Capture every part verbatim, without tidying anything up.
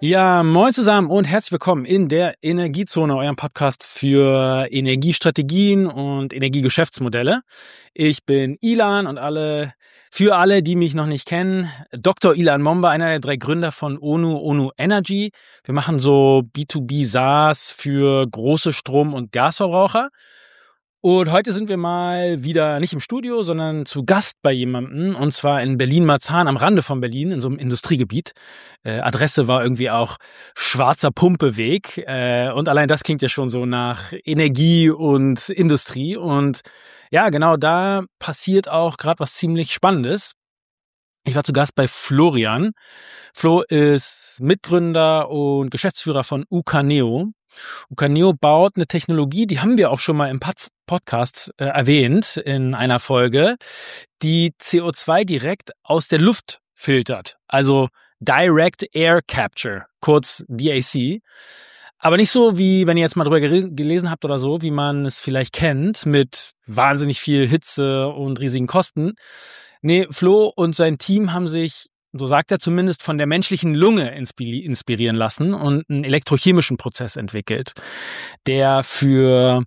Ja, moin zusammen und herzlich willkommen in der Energiezone, eurem Podcast für Energiestrategien und Energiegeschäftsmodelle. Ich bin Ilan und alle, für alle, die mich noch nicht kennen, Doktor Ilan Momba, einer der drei Gründer von ONU, ONU Energy. Wir machen so B zwei B SaaS für große Strom- und Gasverbraucher. Und heute sind wir mal wieder nicht im Studio, sondern zu Gast bei jemandem, und zwar in Berlin-Marzahn, am Rande von Berlin, in so einem Industriegebiet. Äh, Adresse war irgendwie auch Schwarzer Pumpeweg. Äh, und allein das klingt ja schon so nach Energie und Industrie. Und ja, genau da passiert auch gerade was ziemlich Spannendes. Ich war zu Gast bei Florian. Flo ist Mitgründer und Geschäftsführer von Ucaneo. Ucaneo baut eine Technologie, die haben wir auch schon mal im Pod- Podcast äh, erwähnt in einer Folge, die C O zwei direkt aus der Luft filtert. Also Direct Air Capture, kurz D A C. Aber nicht so, wie wenn ihr jetzt mal drüber gere- gelesen habt oder so, wie man es vielleicht kennt, mit wahnsinnig viel Hitze und riesigen Kosten. Nee, Flo und sein Team haben sich, so sagt er zumindest, von der menschlichen Lunge inspi- inspirieren lassen und einen elektrochemischen Prozess entwickelt, der für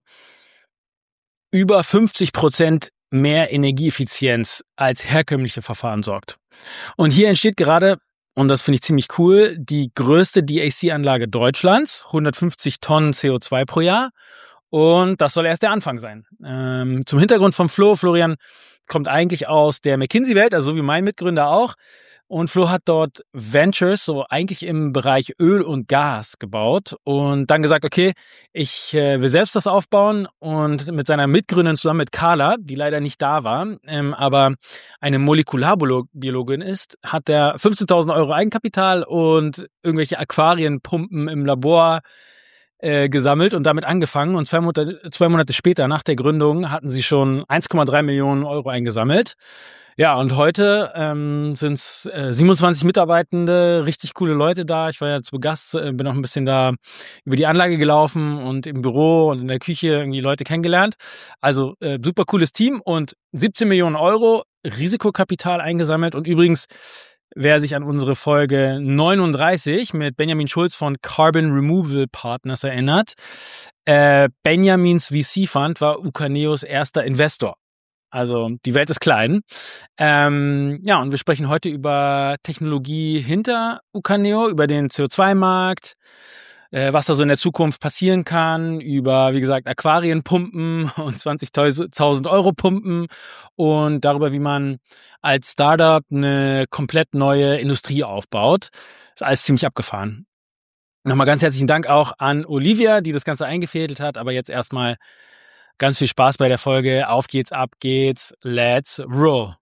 über fünfzig Prozent mehr Energieeffizienz als herkömmliche Verfahren sorgt. Und hier entsteht gerade, und das finde ich ziemlich cool, die größte D A C-Anlage Deutschlands, hundertfünfzig Tonnen C O zwei pro Jahr. Und das soll erst der Anfang sein. Ähm, zum Hintergrund vom Flo, Florian kommt eigentlich aus der McKinsey-Welt, also so wie mein Mitgründer auch. Und Flo hat dort Ventures, so eigentlich im Bereich Öl und Gas gebaut und dann gesagt, okay, ich äh, will selbst das aufbauen, und mit seiner Mitgründerin zusammen mit Carla, die leider nicht da war, ähm, aber eine Molekularbiologin ist, hat er fünfzehntausend Euro Eigenkapital und irgendwelche Aquarienpumpen im Labor äh, gesammelt und damit angefangen. Und zwei Monate, zwei Monate später, nach der Gründung, hatten sie schon eins Komma drei Millionen Euro eingesammelt. Ja, und heute ähm, sind es äh, siebenundzwanzig Mitarbeitende, richtig coole Leute da. Ich war ja zu Gast, äh, bin auch ein bisschen da über die Anlage gelaufen und im Büro und in der Küche irgendwie Leute kennengelernt. Also äh, super cooles Team und siebzehn Millionen Euro Risikokapital eingesammelt. Und übrigens, wer sich an unsere Folge neununddreißig mit Benjamin Schulz von Carbon Removal Partners erinnert, äh, Benjamins V C-Fund war Ucaneos erster Investor. Also die Welt ist klein. Ähm, ja, und wir sprechen heute über Technologie hinter Ucaneo, über den C O zwei Markt, äh, was da so in der Zukunft passieren kann, über, wie gesagt, Aquarienpumpen und zwanzigtausend Euro Pumpen und darüber, wie man als Startup eine komplett neue Industrie aufbaut. Ist alles ziemlich abgefahren. Nochmal ganz herzlichen Dank auch an Olivia, die das Ganze eingefädelt hat, aber jetzt erstmal ganz viel Spaß bei der Folge. Auf geht's, ab geht's. Let's roll.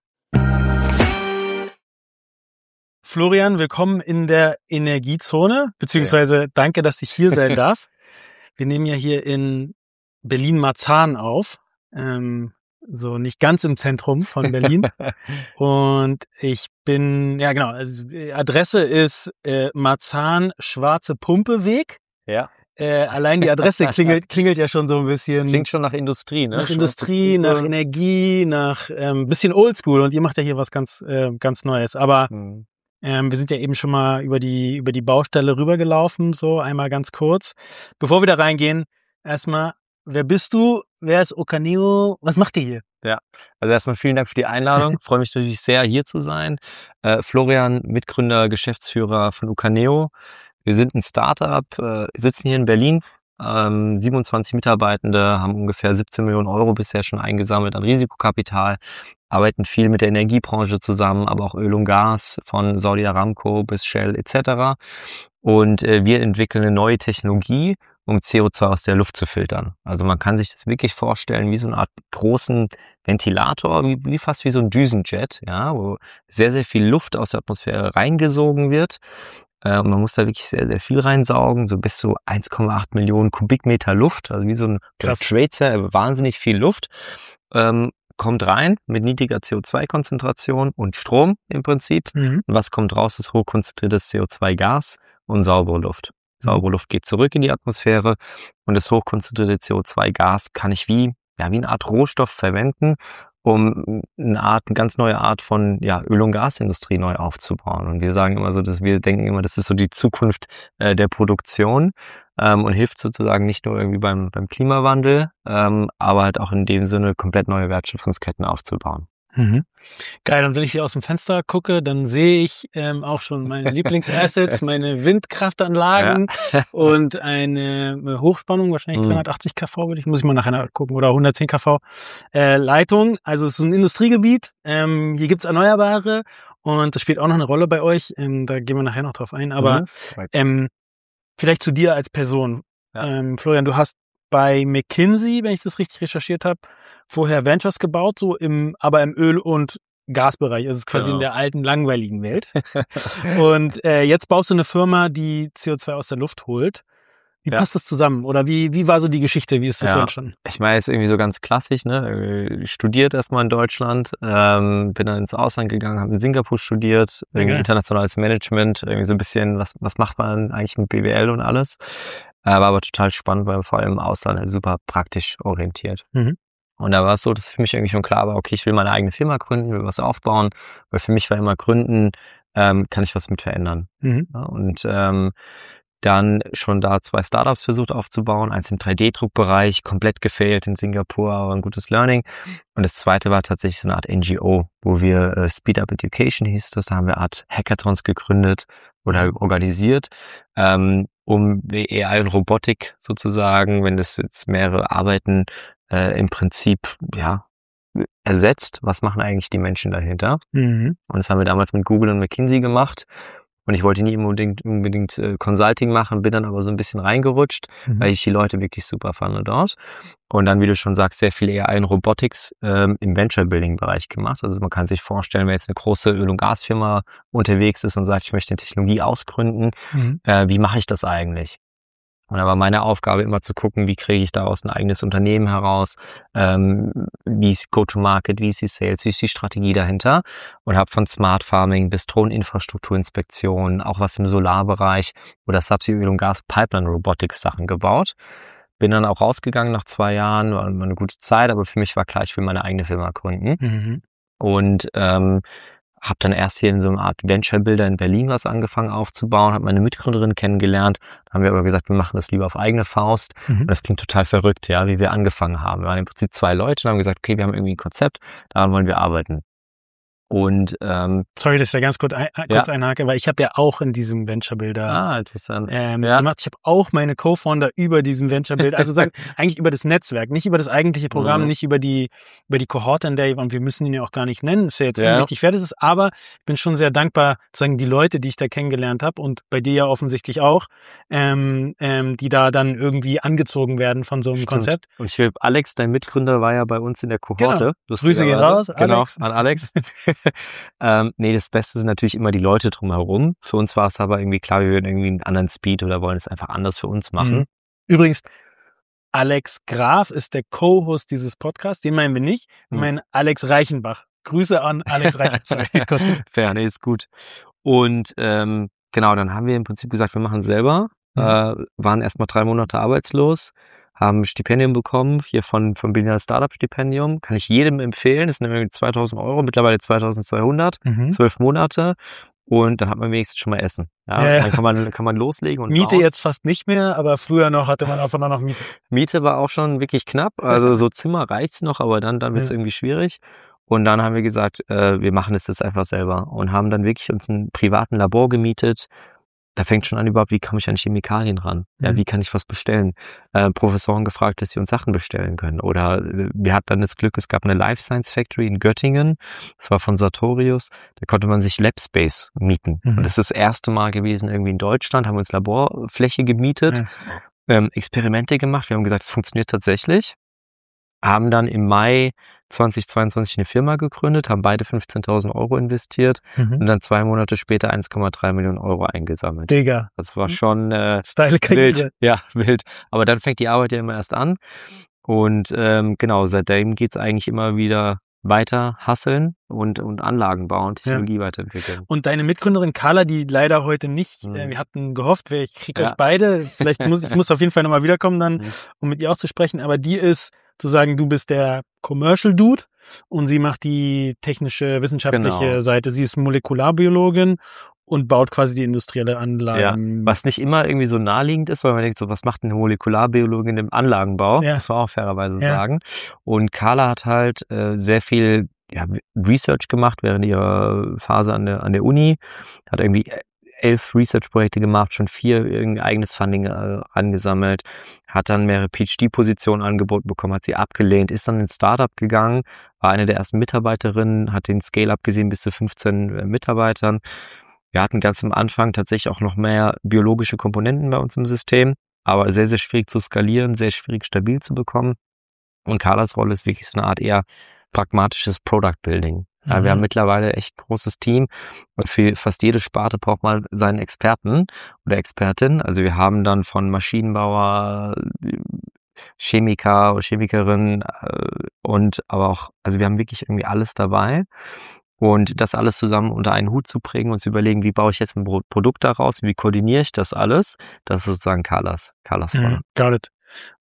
Florian, willkommen in der Energiezone, beziehungsweise danke, dass ich hier sein darf. Wir nehmen ja hier in Berlin-Marzahn auf, ähm, so nicht ganz im Zentrum von Berlin. Und ich bin, ja genau, also Adresse ist äh, Marzahn, Schwarze Pumpeweg. Ja. Äh, allein die Adresse klingelt, klingelt ja schon so ein bisschen. Klingt schon nach Industrie, ne? Nach Industrie, nach Energie, nach ähm, bisschen Oldschool. Und ihr macht ja hier was ganz, äh, ganz Neues. Aber mhm. ähm, wir sind ja eben schon mal über die, über die Baustelle rübergelaufen, so einmal ganz kurz. Bevor wir da reingehen, erstmal, wer bist du? Wer ist Ucaneo? Was macht ihr hier? Ja, also erstmal vielen Dank für die Einladung. Freue mich natürlich sehr, hier zu sein. Äh, Florian, Mitgründer, Geschäftsführer von Ucaneo. Wir sind ein Startup, äh, sitzen hier in Berlin, ähm, siebenundzwanzig Mitarbeitende, haben ungefähr siebzehn Millionen Euro bisher schon eingesammelt an Risikokapital, arbeiten viel mit der Energiebranche zusammen, aber auch Öl und Gas von Saudi Aramco bis Shell et cetera. Und äh, wir entwickeln eine neue Technologie, um C O zwei aus der Luft zu filtern. Also man kann sich das wirklich vorstellen wie so eine Art großen Ventilator, wie, wie fast wie so ein Düsenjet, ja, wo sehr, sehr viel Luft aus der Atmosphäre reingesogen wird. Und man muss da wirklich sehr, sehr viel reinsaugen, so bis zu eins Komma acht Millionen Kubikmeter Luft, also wie so ein Tracer, wahnsinnig viel Luft, ähm, kommt rein mit niedriger C O zwei Konzentration und Strom im Prinzip. Mhm. Und was kommt raus? Das hochkonzentriertes C O zwei Gas und saubere Luft. Saubere Luft geht zurück in die Atmosphäre und das hochkonzentrierte C O zwei Gas kann ich wie, ja, wie eine Art Rohstoff verwenden, um eine Art, eine ganz neue Art von ja, Öl- und Gasindustrie neu aufzubauen. Und wir sagen immer so, dass wir denken immer, das ist so die Zukunft äh, der Produktion ähm, und hilft sozusagen nicht nur irgendwie beim, beim Klimawandel, ähm, aber halt auch in dem Sinne komplett neue Wertschöpfungsketten aufzubauen. Mhm. Geil, und wenn ich hier aus dem Fenster gucke, dann sehe ich ähm, auch schon meine Lieblingsassets, meine Windkraftanlagen Ja. und eine Hochspannung, wahrscheinlich Mhm. dreihundertachtzig Kilovolt, würde ich, muss ich mal nachher gucken, oder hundertzehn Kilovolt äh, Leitung. Also es ist ein Industriegebiet, ähm, hier gibt's Erneuerbare und das spielt auch noch eine Rolle bei euch, ähm, da gehen wir nachher noch drauf ein, aber Mhm. ähm, vielleicht zu dir als Person. Ja. Ähm, Florian, du hast bei McKinsey, wenn ich das richtig recherchiert habe, vorher Ventures gebaut, so im, aber im Öl- und Gasbereich. Also es ist quasi Genau. in der alten, langweiligen Welt. Und äh, jetzt baust du eine Firma, die C O zwei aus der Luft holt. Wie Ja. passt das zusammen? Oder wie, wie war so die Geschichte? Wie ist das Ja. so entstanden? Ich meine, ist irgendwie so ganz klassisch, ne? Studiert erstmal in Deutschland, ähm, bin dann ins Ausland gegangen, habe in Singapur studiert, irgendwie Okay. internationales Management, irgendwie so ein bisschen, was, was macht man eigentlich mit B W L und alles. Äh, war aber total spannend, weil vor allem im Ausland halt super praktisch orientiert. Mhm. Und da war es so, dass für mich irgendwie schon klar war, okay, ich will meine eigene Firma gründen, will was aufbauen, weil für mich war immer Gründen, ähm, kann ich was mit verändern. Mhm. Ja, und ähm, dann schon da zwei Startups versucht aufzubauen, eins im drei D Druckbereich, komplett gefailt in Singapur, aber ein gutes Learning. Und das zweite war tatsächlich so eine Art N G O, wo wir äh, Speed Up Education hieß das, da haben wir eine Art Hackathons gegründet oder organisiert, ähm, um A I und Robotik sozusagen, wenn das jetzt mehrere Arbeiten äh, im Prinzip ja ersetzt, was machen eigentlich die Menschen dahinter? Mhm. Und das haben wir damals mit Google und McKinsey gemacht. Und ich wollte nie unbedingt, unbedingt äh, Consulting machen, bin dann aber so ein bisschen reingerutscht, Mhm. weil ich die Leute wirklich super fand dort. Und dann, wie du schon sagst, sehr viel A I und Robotics ähm, im Venture-Building-Bereich gemacht. Also man kann sich vorstellen, wenn jetzt eine große Öl- und Gasfirma unterwegs ist und sagt, ich möchte eine Technologie ausgründen, Mhm. äh, wie mache ich das eigentlich? Und da war meine Aufgabe immer zu gucken, wie kriege ich daraus ein eigenes Unternehmen heraus, ähm, wie ist Go-to-Market, wie ist die Sales, wie ist die Strategie dahinter, und habe von Smart Farming bis Drohneninfrastrukturinspektion, auch was im Solarbereich oder Subsea-Öl- und Gas-Pipeline-Robotics-Sachen gebaut. Bin dann auch rausgegangen nach zwei Jahren, war eine gute Zeit, aber für mich war klar, ich will meine eigene Firma gründen. Mhm. Und ähm, habe dann erst hier in so einer Art Venture-Builder in Berlin was angefangen aufzubauen, habe meine Mitgründerin kennengelernt. Da haben wir aber gesagt, wir machen das lieber auf eigene Faust. Mhm. Und das klingt total verrückt, ja, wie wir angefangen haben. Wir waren im Prinzip zwei Leute und haben gesagt, okay, wir haben irgendwie ein Konzept, daran wollen wir arbeiten. Und ähm, Sorry, dass ich da ganz kurz, ein, kurz ja. einhake, weil ich habe ja auch in diesem Venture-Builder ah, interessant. ähm, Ja. gemacht. Ich habe auch meine Co-Founder über diesen Venture-Builder, also sagen, eigentlich über das Netzwerk, nicht über das eigentliche Programm, Mhm. nicht über die über die Kohorte, in der, und wir müssen ihn ja auch gar nicht nennen, ist ja jetzt Ja. unwichtig, wer das ist, aber ich bin schon sehr dankbar, sozusagen die Leute, die ich da kennengelernt habe und bei dir ja offensichtlich auch, ähm, ähm, die da dann irgendwie angezogen werden von so einem Stimmt. Konzept. Und ich will, Alex, dein Mitgründer, war ja bei uns in der Kohorte. Genau. Grüße gehen raus, Alex. Genau, an Alex. ähm, nee, das Beste sind natürlich immer die Leute drumherum. Für uns war es aber irgendwie klar, wir würden irgendwie einen anderen Speed oder wollen es einfach anders für uns machen. Mhm. Übrigens, Alex Graf ist der Co-Host dieses Podcasts, den meinen wir nicht, wir Mhm. meinen Alex Reichenbach. Grüße an Alex Reichenbach. Sorry. Fair, nee, ist gut. Und ähm, genau, dann haben wir im Prinzip gesagt, wir machen es selber. Mhm. Äh, waren erstmal drei Monate arbeitslos, haben ein Stipendium bekommen, hier von, vom Berliner Startup-Stipendium. Kann ich jedem empfehlen. Das sind irgendwie zweitausend Euro, mittlerweile zweitausendzweihundert, Mhm. zwölf Monate. Und dann hat man wenigstens schon mal Essen. Ja, Ja, ja. Dann kann man, kann man loslegen und Miete bauen. jetzt fast nicht mehr, aber früher noch hatte man auch noch Miete. Miete war auch schon wirklich knapp. Also so Zimmer reicht's noch, aber dann, dann wird's Ja. irgendwie schwierig. Und dann haben wir gesagt, äh, wir machen es jetzt einfach selber und haben dann wirklich uns einen privaten Labor gemietet. Da fängt schon an überhaupt, wie komme ich an Chemikalien ran? Ja, Mhm. wie kann ich was bestellen? Äh, Professoren gefragt, dass sie uns Sachen bestellen können. Oder äh, wir hatten dann das Glück, es gab eine Life Science Factory in Göttingen. Das war von Sartorius. Da konnte man sich Lab Space mieten. Mhm. Und das ist das erste Mal gewesen irgendwie in Deutschland. Haben wir uns Laborfläche gemietet, Ja. ähm, Experimente gemacht. Wir haben gesagt, es funktioniert tatsächlich. Haben dann im Mai zweitausendzweiundzwanzig eine Firma gegründet, haben beide fünfzehntausend Euro investiert Mhm. und dann zwei Monate später eins Komma drei Millionen Euro eingesammelt. Digga, Das war schon äh, steile Karriere. wild. Ja, wild. Aber dann fängt die Arbeit ja immer erst an. Und ähm, genau, seitdem geht's eigentlich immer wieder weiter hasseln und, und Anlagen bauen, Technologie Ja. weiterentwickeln. Und deine Mitgründerin Carla, die leider heute nicht, Mhm. äh, wir hatten gehofft, ich kriege Ja. euch beide, vielleicht muss ich muss auf jeden Fall nochmal wiederkommen dann, Mhm. um mit ihr auch zu sprechen, aber die ist, zu sagen, du bist der Commercial Dude und sie macht die technische, wissenschaftliche Genau. Seite. Sie ist Molekularbiologin und baut quasi die industrielle Ja, Anlagen. was nicht immer irgendwie so naheliegend ist, weil man denkt so, was macht eine Molekularbiologin im Anlagenbau? Ja. Muss man auch fairerweise Ja. sagen. Und Carla hat halt äh, sehr viel ja, Research gemacht während ihrer Phase an der, an der Uni. Hat irgendwie elf Research-Projekte gemacht, schon vier irgendein eigenes Funding äh, angesammelt, hat dann mehrere PhD-Positionen angeboten bekommen, hat sie abgelehnt, ist dann ins Startup gegangen, war eine der ersten Mitarbeiterinnen, hat den Scale-Up gesehen bis zu fünfzehn äh, Mitarbeitern. Wir hatten ganz am Anfang tatsächlich auch noch mehr biologische Komponenten bei uns im System, aber sehr, sehr schwierig zu skalieren, sehr schwierig stabil zu bekommen. Und Carlas Rolle ist wirklich so eine Art eher pragmatisches Product Building. Ja, Mhm. wir haben mittlerweile echt ein großes Team und für fast jede Sparte braucht man seinen Experten oder Expertin. Also wir haben dann von Maschinenbauer, Chemiker oder Chemikerin äh, und aber auch, also wir haben wirklich irgendwie alles dabei. Und das alles zusammen unter einen Hut zu bringen und zu überlegen, wie baue ich jetzt ein Pro- Produkt daraus, wie koordiniere ich das alles, das ist sozusagen Carlas, Carlas Rolle. Mhm, got it.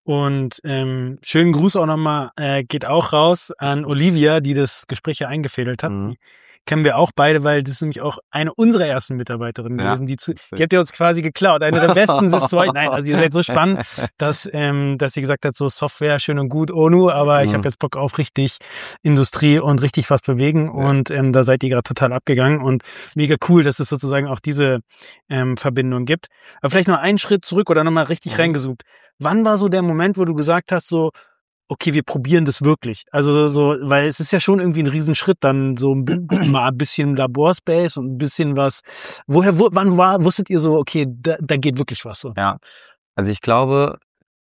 Und ähm, schönen Gruß auch nochmal, äh, geht auch raus an Olivia, die das Gespräch ja eingefädelt hat. Mhm. Die kennen wir auch beide, weil das ist nämlich auch eine unserer ersten Mitarbeiterinnen Ja, gewesen, die zu, lustig. die habt ihr uns quasi geklaut. Eine der besten ist zwei. Nein, also ihr seid so spannend, dass, ähm, dass sie gesagt hat, so Software, schön und gut, ONU, aber ich Mhm. habe jetzt Bock auf richtig Industrie und richtig was bewegen Ja. und ähm, da seid ihr gerade total abgegangen und mega cool, dass es sozusagen auch diese ähm, Verbindung gibt. Aber vielleicht noch einen Schritt zurück oder nochmal richtig Mhm. reingezoomt. Wann war so der Moment, wo du gesagt hast, so, okay, wir probieren das wirklich? Also so, so, weil es ist ja schon irgendwie ein Riesenschritt, dann so ein bi- mal ein bisschen Laborspace und ein bisschen was. Woher, wo, wann war, wusstet ihr so, okay, da, da geht wirklich was so? Ja, also ich glaube,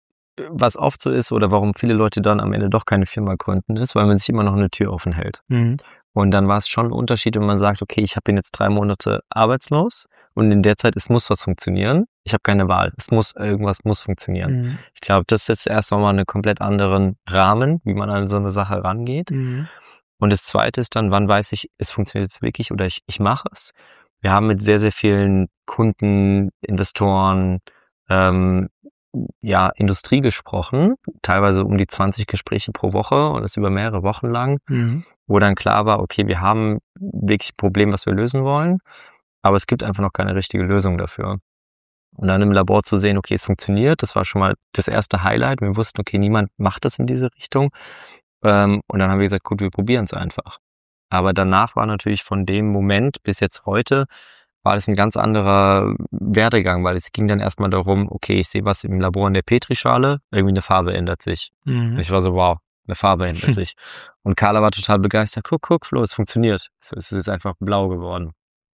was oft so ist oder warum viele Leute dann am Ende doch keine Firma gründen, ist, weil man sich immer noch eine Tür offen hält. Mhm. Und dann war es schon ein Unterschied, wenn man sagt, okay, ich bin jetzt drei Monate arbeitslos und in der Zeit, es muss was funktionieren. Ich habe keine Wahl. Es muss, irgendwas muss funktionieren. Mhm. Ich glaube, das setzt erst mal einen komplett anderen Rahmen, wie man an so eine Sache rangeht. Mhm. Und das Zweite ist dann, wann weiß ich, es funktioniert jetzt wirklich oder ich, ich mache es. Wir haben mit sehr, sehr vielen Kunden, Investoren, ähm, ja, Industrie gesprochen, teilweise um die zwanzig Gespräche pro Woche und das über mehrere Wochen lang, Mhm. wo dann klar war, okay, wir haben wirklich ein Problem, was wir lösen wollen, aber es gibt einfach noch keine richtige Lösung dafür. Und dann im Labor zu sehen, okay, es funktioniert, das war schon mal das erste Highlight. Wir wussten, okay, niemand macht das in diese Richtung. Ähm, und dann haben wir gesagt, gut, wir probieren es einfach. Aber danach war natürlich von dem Moment bis jetzt heute, war das ein ganz anderer Werdegang, weil es ging dann erstmal darum, okay, ich sehe was im Labor in der Petrischale, irgendwie eine Farbe ändert sich. Und Mhm. ich war so, wow, eine Farbe ändert sich. Und Carla war total begeistert, guck, guck, Flo, es funktioniert. So, es ist jetzt einfach blau geworden.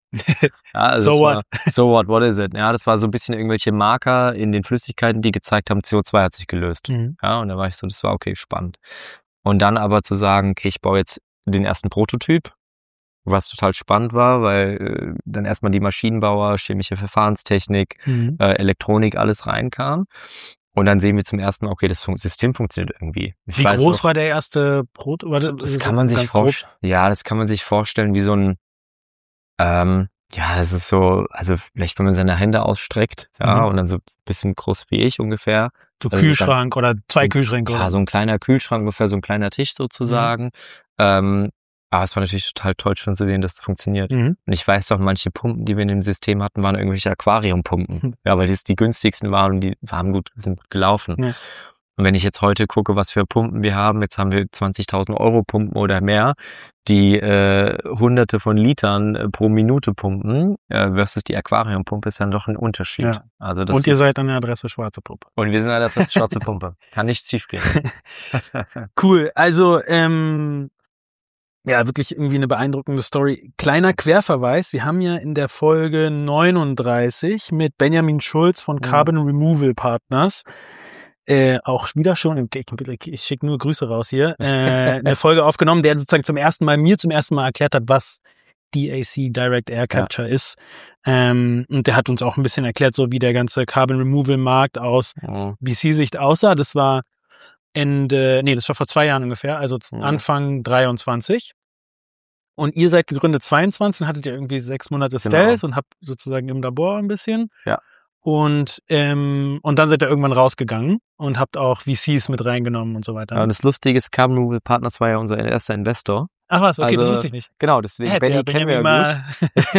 Ja, also So es what? war, so what, what is it? Ja, das war so ein bisschen irgendwelche Marker in den Flüssigkeiten, die gezeigt haben, C O zwei hat sich gelöst. Mhm. Ja, und da war ich so, das war okay, spannend. Und dann aber zu sagen, okay, ich baue jetzt den ersten Prototyp, was total spannend war, weil äh, dann erstmal die Maschinenbauer, chemische Verfahrenstechnik, Mhm. äh, Elektronik, alles reinkam. Und dann sehen wir zum ersten Mal, okay, das Fun- System funktioniert irgendwie. Ich Wie weiß groß auch, war der erste Brot? Oder das so kann man sich ganz grob? vorstellen. Ja, das kann man sich vorstellen wie so ein, ähm, ja, das ist so, also vielleicht wenn man seine Hände ausstreckt, ja, Mhm. und dann so ein bisschen groß wie ich ungefähr. So Also so ganz, Kühlschrank oder zwei so, Kühlschränke ja, oder so ein kleiner Kühlschrank, ungefähr so ein kleiner Tisch sozusagen. Ähm, aber es war natürlich total toll schon zu sehen, dass es funktioniert. Mhm. Und ich weiß auch, manche Pumpen, die wir in dem System hatten, waren irgendwelche Aquariumpumpen. Mhm. Ja, weil das die günstigsten waren und die waren gut, sind gut gelaufen. Ja. Und wenn ich jetzt heute gucke, was für Pumpen wir haben, jetzt haben wir zwanzigtausend Euro Pumpen oder mehr, die äh, hunderte von Litern äh, pro Minute pumpen, äh, versus die Aquariumpumpe ist dann doch ein Unterschied. Ja. Also das Und ihr ist, seid an der Adresse Schwarze Puppe. und wir sind an der fast schwarze Pumpe. Kann nichts schief gehen. Cool, also ähm, ja, wirklich irgendwie eine beeindruckende Story. Kleiner Querverweis, wir haben ja in der Folge neununddreißig mit Benjamin Schulz von Mhm. Carbon Removal Partners, äh, auch wieder schon, ich, ich, ich schicke nur Grüße raus hier, äh, eine Folge aufgenommen, der sozusagen zum ersten Mal, mir zum ersten Mal erklärt hat, was D A C, Direct Air Capture, ja. ist. Ähm, und der hat uns auch ein bisschen erklärt, so wie der ganze Carbon Removal Markt aus Mhm. V C-Sicht aussah. Das war Ende, nee, das war vor zwei Jahren ungefähr, also Mhm. Anfang dreiundzwanzig. Und ihr seid gegründet zweiundzwanzig und hattet ja irgendwie sechs Monate Stealth Genau. und habt sozusagen im Labor ein bisschen. Ja. Und, ähm, und dann seid ihr irgendwann rausgegangen und habt auch V Cs mit reingenommen und so weiter. Ja, und das Lustige ist, Carbon Removal Partners war ja unser erster Investor. Ach was, okay, also, das wusste ich nicht. Genau, deswegen, Hätte Benny ja kennen wir Benjamin ja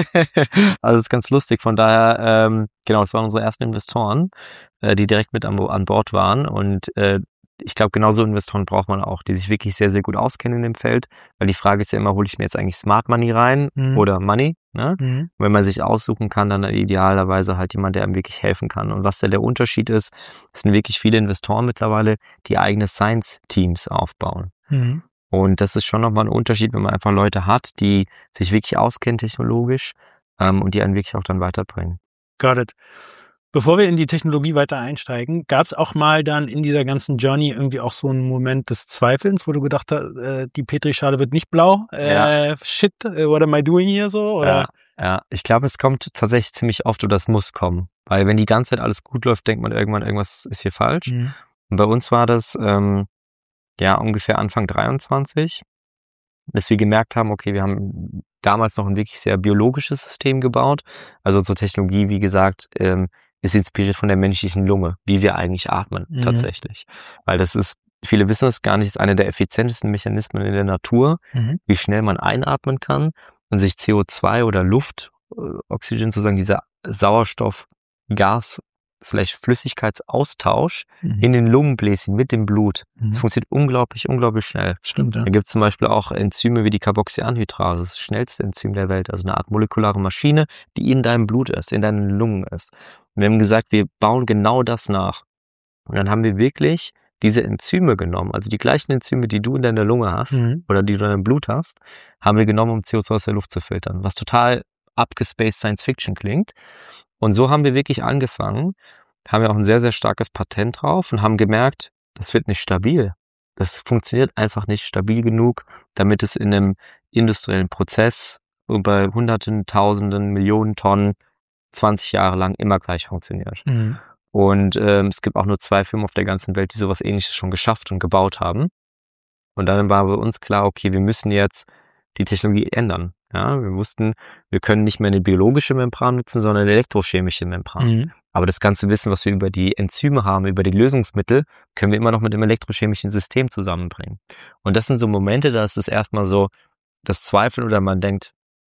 gut. Also das ist ganz lustig, von daher, ähm, genau, das waren unsere ersten Investoren, äh, die direkt mit an, an Bord waren und äh, ich glaube, genauso Investoren braucht man auch, die sich wirklich sehr, sehr gut auskennen in dem Feld, weil die Frage ist ja immer, hole ich mir jetzt eigentlich Smart Money rein Mhm. oder Money, ne? Mhm. Wenn man sich aussuchen kann, dann idealerweise halt jemand, der einem wirklich helfen kann. Und was ja der Unterschied ist, es sind wirklich viele Investoren mittlerweile, die eigene Science-Teams aufbauen. Mhm. Und das ist schon nochmal ein Unterschied, wenn man einfach Leute hat, die sich wirklich auskennen technologisch ähm, und die einen wirklich auch dann weiterbringen. Got it. Bevor wir in die Technologie weiter einsteigen, gab es auch mal dann in dieser ganzen Journey irgendwie auch so einen Moment des Zweifelns, wo du gedacht hast, äh, die Petrischale wird nicht blau, äh, Ja. shit, what am I doing here so? Oder? Ja, ja, ich glaube, es kommt tatsächlich ziemlich oft oder das muss kommen. Weil wenn die ganze Zeit alles gut läuft, denkt man irgendwann, irgendwas ist hier falsch. Mhm. Und bei uns war das ähm, ja ungefähr Anfang dreiundzwanzig, dass wir gemerkt haben, okay, wir haben damals noch ein wirklich sehr biologisches System gebaut. Also unsere Technologie, wie gesagt, ähm, ist inspiriert von der menschlichen Lunge, wie wir eigentlich atmen Mhm. tatsächlich. Weil das ist, viele wissen es gar nicht, ist einer der effizientesten Mechanismen in der Natur, Mhm. wie schnell man einatmen kann und sich C O zwei oder Luft, äh, Oxygen sozusagen, dieser Sauerstoff, Gas, slash Flüssigkeitsaustausch Mhm. in den Lungenbläschen mit dem Blut. Mhm. Das funktioniert unglaublich, unglaublich schnell. Stimmt, ja. Da gibt es zum Beispiel auch Enzyme wie die Carboxyanhydrase, das schnellste Enzym der Welt, also eine Art molekulare Maschine, die in deinem Blut ist, in deinen Lungen ist. Und wir haben gesagt, wir bauen genau das nach. Und dann haben wir wirklich diese Enzyme genommen, also die gleichen Enzyme, die du in deiner Lunge hast Mhm. oder die du in deinem Blut hast, haben wir genommen, um C O zwei aus der Luft zu filtern, was total abgespaced Science Fiction klingt. Und so haben wir wirklich angefangen, haben wir auch ein sehr, sehr starkes Patent drauf und haben gemerkt, das wird nicht stabil. Das funktioniert einfach nicht stabil genug, damit es in einem industriellen Prozess über Hunderten, Tausenden, Millionen Tonnen zwanzig Jahre lang immer gleich funktioniert. Mhm. Und ähm, es gibt auch nur zwei Firmen auf der ganzen Welt, die sowas Ähnliches schon geschafft und gebaut haben. Und dann war bei uns klar, okay, wir müssen jetzt die Technologie ändern. Ja, wir wussten, wir können nicht mehr eine biologische Membran nutzen, sondern eine elektrochemische Membran. Mhm. Aber das ganze Wissen, was wir über die Enzyme haben, über die Lösungsmittel, können wir immer noch mit dem elektrochemischen System zusammenbringen. Und das sind so Momente, da ist es erstmal so das Zweifeln oder man denkt,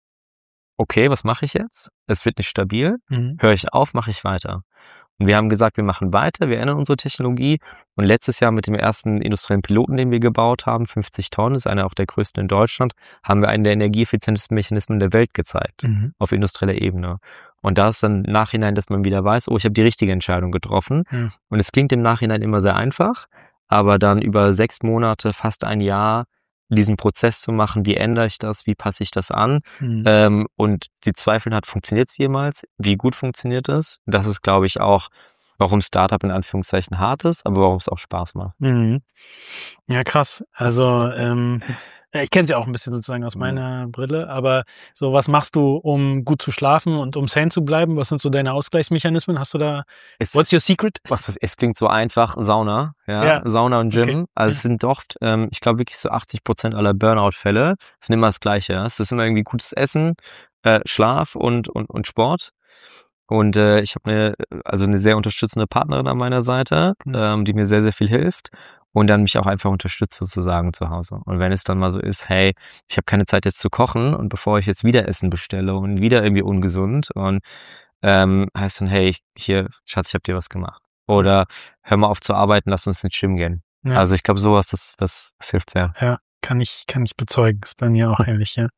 okay, was mache ich jetzt? Es wird nicht stabil. Mhm. Höre ich auf, mache ich weiter. Und wir haben gesagt, wir machen weiter, wir ändern unsere Technologie. Und letztes Jahr mit dem ersten industriellen Piloten, den wir gebaut haben, fünfzig Tonnen, ist einer auch der größten in Deutschland, haben wir einen der energieeffizientesten Mechanismen der Welt gezeigt, Mhm. auf industrieller Ebene. Und da ist dann im Nachhinein, dass man wieder weiß, oh, ich habe die richtige Entscheidung getroffen. Ja. Und es klingt im Nachhinein immer sehr einfach, aber dann über sechs Monate, fast ein Jahr, diesen Prozess zu machen, wie ändere ich das, wie passe ich das an, Mhm. ähm, und die Zweifel hat, funktioniert es jemals, wie gut funktioniert es? Das ist, glaube ich, auch, warum Startup in Anführungszeichen hart ist, aber warum es auch Spaß macht. Mhm. Ja, krass. Also, ähm, ja, ich kenne es ja auch ein bisschen sozusagen aus Mhm. meiner Brille, aber so, was machst du, um gut zu schlafen und um sane zu bleiben? Was sind so deine Ausgleichsmechanismen? Hast du da, Es, what's your secret? was, was, es klingt so einfach, Sauna, ja, Ja. Sauna und Gym. Okay. Also Ja. es sind oft, ähm, ich glaube wirklich so achtzig Prozent aller Burnout-Fälle sind immer das Gleiche. Ja? Es ist immer irgendwie gutes Essen, äh, Schlaf und, und, und Sport. Und äh, ich habe eine, also eine sehr unterstützende Partnerin an meiner Seite, Mhm. ähm, die mir sehr, sehr viel hilft und dann mich auch einfach unterstützt sozusagen zu Hause. Und wenn es dann mal so ist, hey, ich habe keine Zeit jetzt zu kochen und bevor ich jetzt wieder Essen bestelle und wieder irgendwie ungesund und ähm, heißt dann, hey, hier, Schatz, ich habe dir was gemacht. Oder hör mal auf zu arbeiten, lass uns ins Gym gehen. Ja. Also ich glaube, sowas, das, das, das hilft sehr. Ja, kann ich, kann ich bezeugen. Ist bei mir auch ähnlich, ja.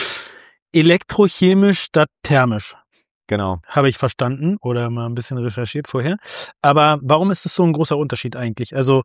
Elektrochemisch statt thermisch. Genau. Habe ich verstanden oder mal ein bisschen recherchiert vorher. Aber warum ist es so ein großer Unterschied eigentlich? Also,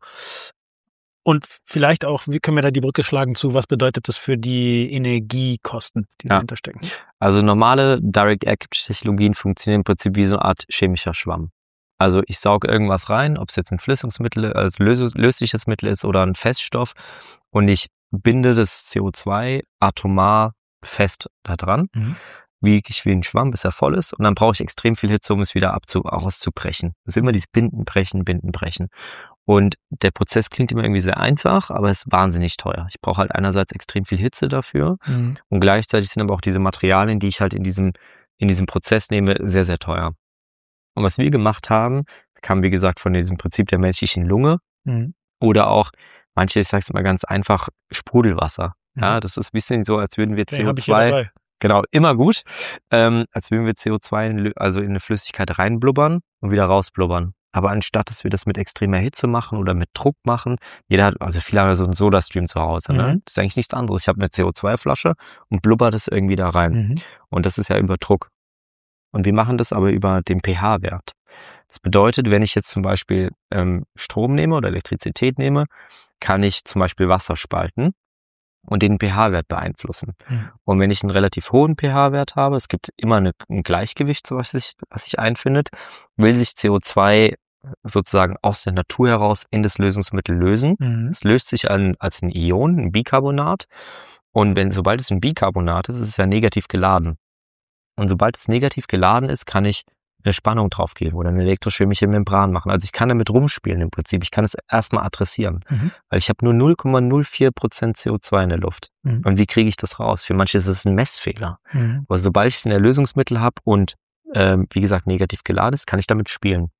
und vielleicht auch, wie können wir da die Brücke schlagen zu, was bedeutet das für die Energiekosten, die Ja. dahinter stecken? Also normale Direct Air Capture Technologien funktionieren im Prinzip wie so eine Art chemischer Schwamm. Also ich sauge irgendwas rein, ob es jetzt ein Flüssungsmittel, also lös lösliches Mittel ist oder ein Feststoff und ich binde das C O zwei atomar fest da dran, Mhm. wiege ich wie ein Schwamm, bis er voll ist und dann brauche ich extrem viel Hitze, um es wieder abzu auszubrechen. Das ist immer dieses Binden, Brechen, Binden, Brechen. Und der Prozess klingt immer irgendwie sehr einfach, aber ist wahnsinnig teuer. Ich brauche halt einerseits extrem viel Hitze dafür Mhm. und gleichzeitig sind aber auch diese Materialien, die ich halt in diesem, in diesem Prozess nehme, sehr, sehr teuer. Und was wir gemacht haben, kam wie gesagt von diesem Prinzip der menschlichen Lunge Mhm. oder auch manche, ich sag's mal ganz einfach, Sprudelwasser. Mhm. Ja, das ist ein bisschen so, als würden wir Okay, hab ich hier C O zwei, dabei. genau, immer gut, ähm, als würden wir C O zwei in, Lü- also in eine Flüssigkeit reinblubbern und wieder rausblubbern. Aber anstatt, dass wir das mit extremer Hitze machen oder mit Druck machen, jeder hat, also viele haben ja so einen Soda-Stream zu Hause, ne? Mhm. Das ist eigentlich nichts anderes. Ich habe eine C O zwei Flasche und blubber das irgendwie da rein. Mhm. Und das ist ja über Druck. Und wir machen das aber über den pH-Wert. Das bedeutet, wenn ich jetzt zum Beispiel ähm, Strom nehme oder Elektrizität nehme, kann ich zum Beispiel Wasser spalten und den pH-Wert beeinflussen. Mhm. Und wenn ich einen relativ hohen pH-Wert habe, es gibt immer eine, ein Gleichgewicht, was sich, was sich einfindet, will sich C O zwei sozusagen aus der Natur heraus in das Lösungsmittel lösen. Mhm. Es löst sich an, als ein Ion, ein Bicarbonat. Und wenn, sobald es ein Bicarbonat ist, ist es ja negativ geladen. Und sobald es negativ geladen ist, kann ich eine Spannung draufgeben oder eine elektrochemische Membran machen. Also ich kann damit rumspielen im Prinzip. Ich kann es erstmal adressieren, Mhm. weil ich habe nur null Komma null vier Prozent C O zwei in der Luft. Mhm. Und wie kriege ich das raus? Für manche ist es ein Messfehler. Mhm. Aber sobald ich es in der Lösungsmittel habe und ähm, wie gesagt negativ geladen ist, kann ich damit spielen.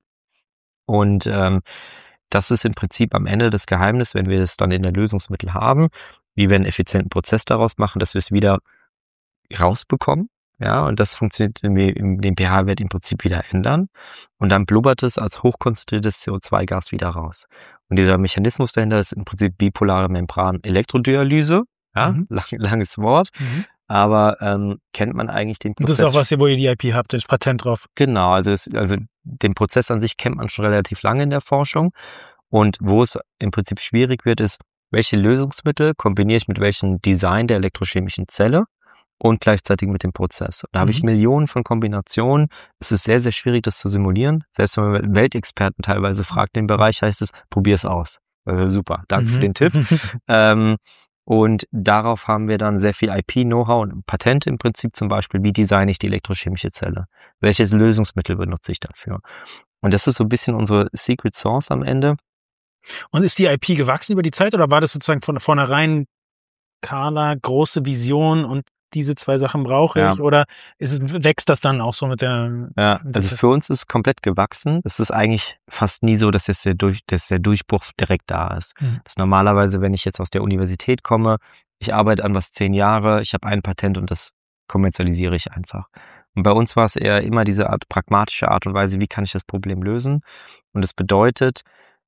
Und ähm, das ist im Prinzip am Ende das Geheimnis, wenn wir es dann in der Lösungsmittel haben, wie wir einen effizienten Prozess daraus machen, dass wir es wieder rausbekommen. Ja, und das funktioniert, wenn wir den pH-Wert im Prinzip wieder ändern. Und dann blubbert es als hochkonzentriertes C O zwei Gas wieder raus. Und dieser Mechanismus dahinter ist im Prinzip bipolare Membran-Elektrodialyse. Ja, Mhm. lang, langes Wort. Mhm. Aber ähm, kennt man eigentlich den Und Prozess? das ist auch was, ihr, wo ihr die I P habt, das Patent drauf. Genau, also, es, also den Prozess an sich kennt man schon relativ lange in der Forschung. Und wo es im Prinzip schwierig wird, ist, welche Lösungsmittel kombiniere ich mit welchem Design der elektrochemischen Zelle und gleichzeitig mit dem Prozess. Und da habe ich Mhm. Millionen von Kombinationen. Es ist sehr, sehr schwierig, das zu simulieren. Selbst wenn man Weltexperten teilweise fragt in dem Bereich, heißt es, probier es aus. Also super, danke für Mhm. den Tipp. ähm, und darauf haben wir dann sehr viel I P, Know-how und Patente im Prinzip, zum Beispiel, wie designe ich die elektrochemische Zelle? Welches Lösungsmittel benutze ich dafür? Und das ist so ein bisschen unsere Secret Sauce am Ende. Und ist die I P gewachsen über die Zeit oder war das sozusagen von vornherein Carla, große Vision und diese zwei Sachen brauche Ja. ich? Oder ist es, wächst das dann auch so mit der... Ja, mit der also Zeit? für uns ist es komplett gewachsen. Es ist eigentlich fast nie so, dass jetzt der, Durch, dass der Durchbruch direkt da ist. Mhm. Das ist normalerweise, wenn ich jetzt aus der Universität komme, ich arbeite an was zehn Jahre, ich habe ein Patent und das kommerzialisiere ich einfach. Und bei uns war es eher immer diese Art pragmatische Art und Weise, wie kann ich das Problem lösen? Und das bedeutet,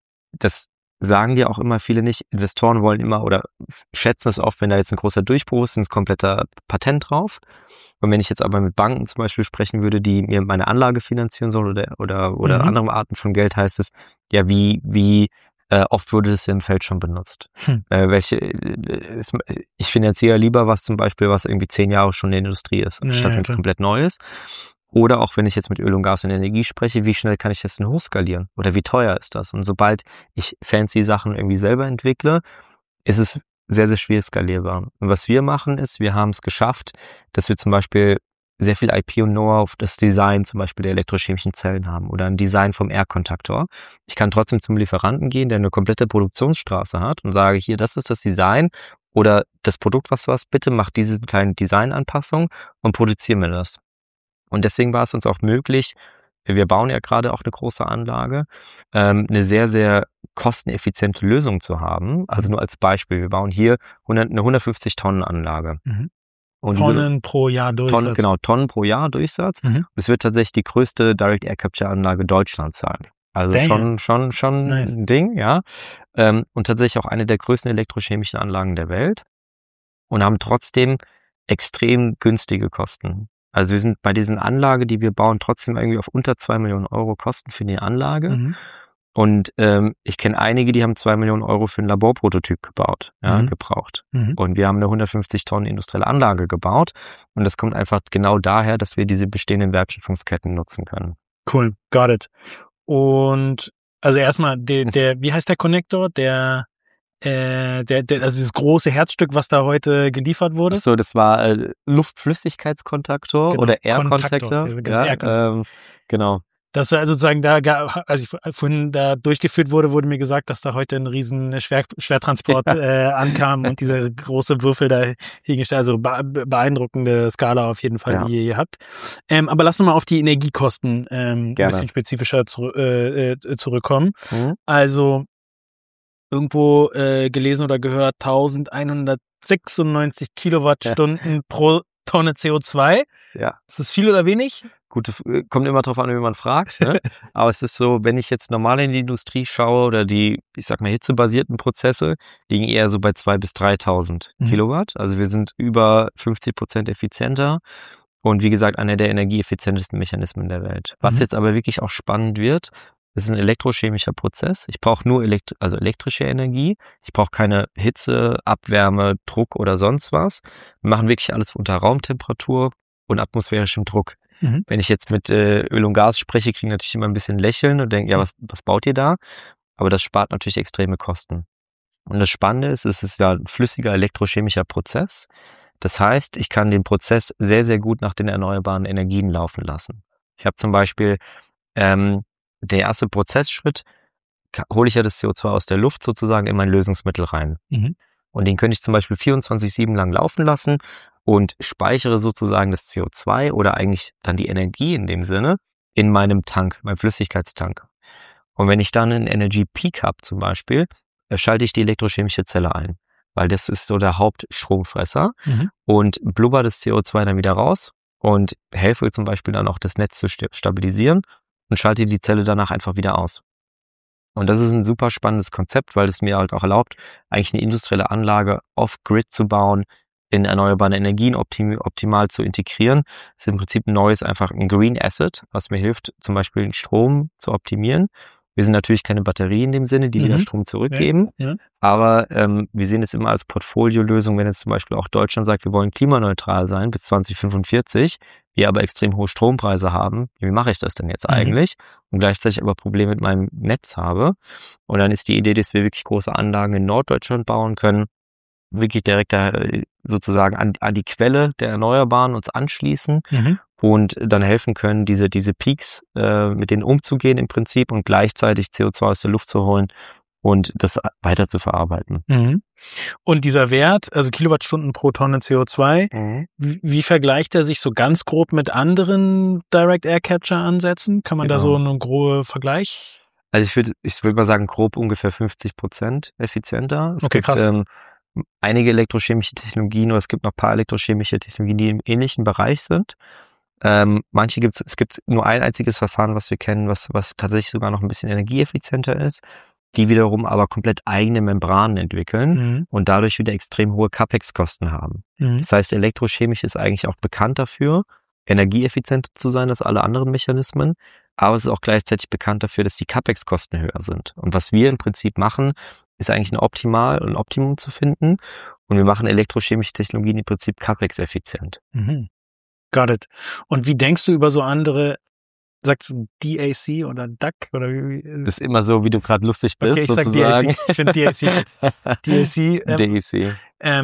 das sagen dir auch immer viele nicht, Investoren wollen immer oder schätzen es oft, wenn da jetzt ein großer Durchbruch ist, ein kompletter Patent drauf. Und wenn ich jetzt aber mit Banken zum Beispiel sprechen würde, die mir meine Anlage finanzieren sollen oder oder, oder Mhm. andere Arten von Geld, heißt es, ja, wie, wie äh, oft wurde das im Feld schon benutzt? Hm. Äh, welche, äh, ist, ich finanziere lieber was zum Beispiel, was irgendwie zehn Jahre schon in der Industrie ist, Ja, anstatt ja, wenn es klar. komplett neu ist. Oder auch wenn ich jetzt mit Öl und Gas und Energie spreche, wie schnell kann ich das denn hochskalieren? Oder wie teuer ist das? Und sobald ich fancy Sachen irgendwie selber entwickle, ist es sehr, sehr schwierig skalierbar. Und was wir machen ist, wir haben es geschafft, dass wir zum Beispiel sehr viel I P und Know-how auf das Design zum Beispiel der elektrochemischen Zellen haben oder ein Design vom R-Kontaktor. Ich kann trotzdem zum Lieferanten gehen, der eine komplette Produktionsstraße hat und sage, hier, das ist das Design oder das Produkt, was du hast, bitte mach diese kleinen Designanpassungen und produziere mir das. Und deswegen war es uns auch möglich, wir bauen ja gerade auch eine große Anlage, ähm, eine sehr, sehr kosteneffiziente Lösung zu haben. Also Mhm. nur als Beispiel, wir bauen hier hundert, eine hundertfünfzig Tonnen Anlage. Mhm. Und diese Tonnen pro Jahr Durchsatz. Tonnen, genau, Tonnen pro Jahr Durchsatz. Mhm. Es wird tatsächlich die größte Direct Air Capture Anlage Deutschlands sein. Also Damn. schon, schon, schon Nice. ein Ding, ja. Ähm, und tatsächlich auch eine der größten elektrochemischen Anlagen der Welt und haben trotzdem extrem günstige Kosten. Also wir sind bei diesen Anlage, die wir bauen, trotzdem irgendwie auf unter zwei Millionen Euro Kosten für die Anlage. Mhm. Und ähm, ich kenne einige, die haben zwei Millionen Euro für einen Laborprototyp gebaut, ja, Mhm. gebraucht. Mhm. Und wir haben eine hundertfünfzig Tonnen industrielle Anlage gebaut. Und das kommt einfach genau daher, dass wir diese bestehenden Wertschöpfungsketten nutzen können. Cool, got it. Und also erstmal, der, der, wie heißt der Connector? Der, äh, der, der, also dieses große Herzstück, was da heute geliefert wurde? So, das war äh, Luftflüssigkeitskontaktor Genau, oder Kontaktor, Air-Kontaktor. ja, genau, Ja, Air-Kontaktor. ähm, genau. Das war also sozusagen da, als ich vorhin da durchgeführt wurde, wurde mir gesagt, dass da heute ein riesen Schwer, Schwertransport ja. äh, ankam und diese große Würfel da hingestellt. Also beeindruckende Skala auf jeden Fall, ja. die ihr hier habt. Ähm, aber lass uns mal auf die Energiekosten ähm, ein bisschen spezifischer zu, äh, zurückkommen. Mhm. Also irgendwo äh, gelesen oder gehört, eintausendeinhundertsechsundneunzig Kilowattstunden ja. pro Tonne C O zwei. Ja. Ist das viel oder wenig? Gut, kommt immer drauf an, wie man fragt. Ne? Aber es ist so, wenn ich jetzt normal in die Industrie schaue oder die, ich sag mal, hitzebasierten Prozesse, liegen eher so bei zweitausend bis dreitausend mhm. Kilowatt. Also wir sind über fünfzig Prozent effizienter und wie gesagt, einer der energieeffizientesten Mechanismen der Welt. Was mhm. jetzt aber wirklich auch spannend wird, ist ein elektrochemischer Prozess. Ich brauche nur Elekt- also elektrische Energie. Ich brauche keine Hitze, Abwärme, Druck oder sonst was. Wir machen wirklich alles unter Raumtemperatur und atmosphärischem Druck. Mhm. Wenn ich jetzt mit äh, Öl und Gas spreche, kriege ich natürlich immer ein bisschen Lächeln und denke, ja, was, was baut ihr da? Aber das spart natürlich extreme Kosten. Und das Spannende ist, es ist ja ein flüssiger elektrochemischer Prozess. Das heißt, ich kann den Prozess sehr, sehr gut nach den erneuerbaren Energien laufen lassen. Ich habe zum Beispiel ähm, der erste Prozessschritt, hole ich ja das C O zwei aus der Luft sozusagen in mein Lösungsmittel rein. Mhm. Und den könnte ich zum Beispiel vierundzwanzig sieben lang laufen lassen und speichere sozusagen das C O zwei oder eigentlich dann die Energie in dem Sinne in meinem Tank, meinem Flüssigkeitstank. Und wenn ich dann einen Energy Peak habe zum Beispiel, schalte ich die elektrochemische Zelle ein, weil das ist so der Hauptstromfresser mhm. und blubber das C O zwei dann wieder raus und helfe zum Beispiel dann auch das Netz zu stabilisieren und schalte die Zelle danach einfach wieder aus. Und das ist ein super spannendes Konzept, weil es mir halt auch erlaubt, eigentlich eine industrielle Anlage off-grid zu bauen, in erneuerbare Energien optim- optimal zu integrieren. Das ist im Prinzip ein neues, einfach ein Green Asset, was mir hilft, zum Beispiel den Strom zu optimieren. Wir sind natürlich keine Batterie in dem Sinne, die mhm. wieder Strom zurückgeben, ja, ja. aber ähm, wir sehen es immer als Portfoliolösung, wenn jetzt zum Beispiel auch Deutschland sagt, wir wollen klimaneutral sein bis zwanzig fünfundvierzig, wir aber extrem hohe Strompreise haben. Wie mache ich das denn jetzt mhm. eigentlich? Und gleichzeitig aber Probleme mit meinem Netz habe. Und dann ist die Idee, dass wir wirklich große Anlagen in Norddeutschland bauen können, wirklich direkt da, sozusagen an, an die Quelle der Erneuerbaren uns anschließen mhm. und dann helfen können, diese, diese Peaks äh, mit denen umzugehen im Prinzip und gleichzeitig C O zwei aus der Luft zu holen und das weiter zu verarbeiten. Mhm. Und dieser Wert, also Kilowattstunden pro Tonne C O zwei, mhm. wie, wie vergleicht er sich so ganz grob mit anderen Direct Air Capture Ansätzen? Kann man genau. da so einen groben Vergleich? Also ich würde ich würde mal sagen, grob ungefähr fünfzig Prozent effizienter. Es okay, gibt krass. Ähm, einige elektrochemische Technologien oder es gibt noch ein paar elektrochemische Technologien, die im ähnlichen Bereich sind. Ähm, manche gibt es, es gibt nur ein einziges Verfahren, was wir kennen, was, was tatsächlich sogar noch ein bisschen energieeffizienter ist, die wiederum aber komplett eigene Membranen entwickeln mhm. und dadurch wieder extrem hohe Capex-Kosten haben. Mhm. Das heißt, elektrochemisch ist eigentlich auch bekannt dafür, energieeffizienter zu sein als alle anderen Mechanismen, aber es ist auch gleichzeitig bekannt dafür, dass die Capex-Kosten höher sind. Und was wir im Prinzip machen, ist eigentlich ein Optimal, ein Optimum zu finden. Und wir machen elektrochemische Technologien im Prinzip Capex-effizient. Mhm. Got it. Und wie denkst du über so andere, sagst du D A C oder D A C? Oder wie? Das ist immer so, wie du gerade lustig bist, okay, ich sozusagen. Sag D A C. Ich finde D A C. D A C. Ähm, D A C.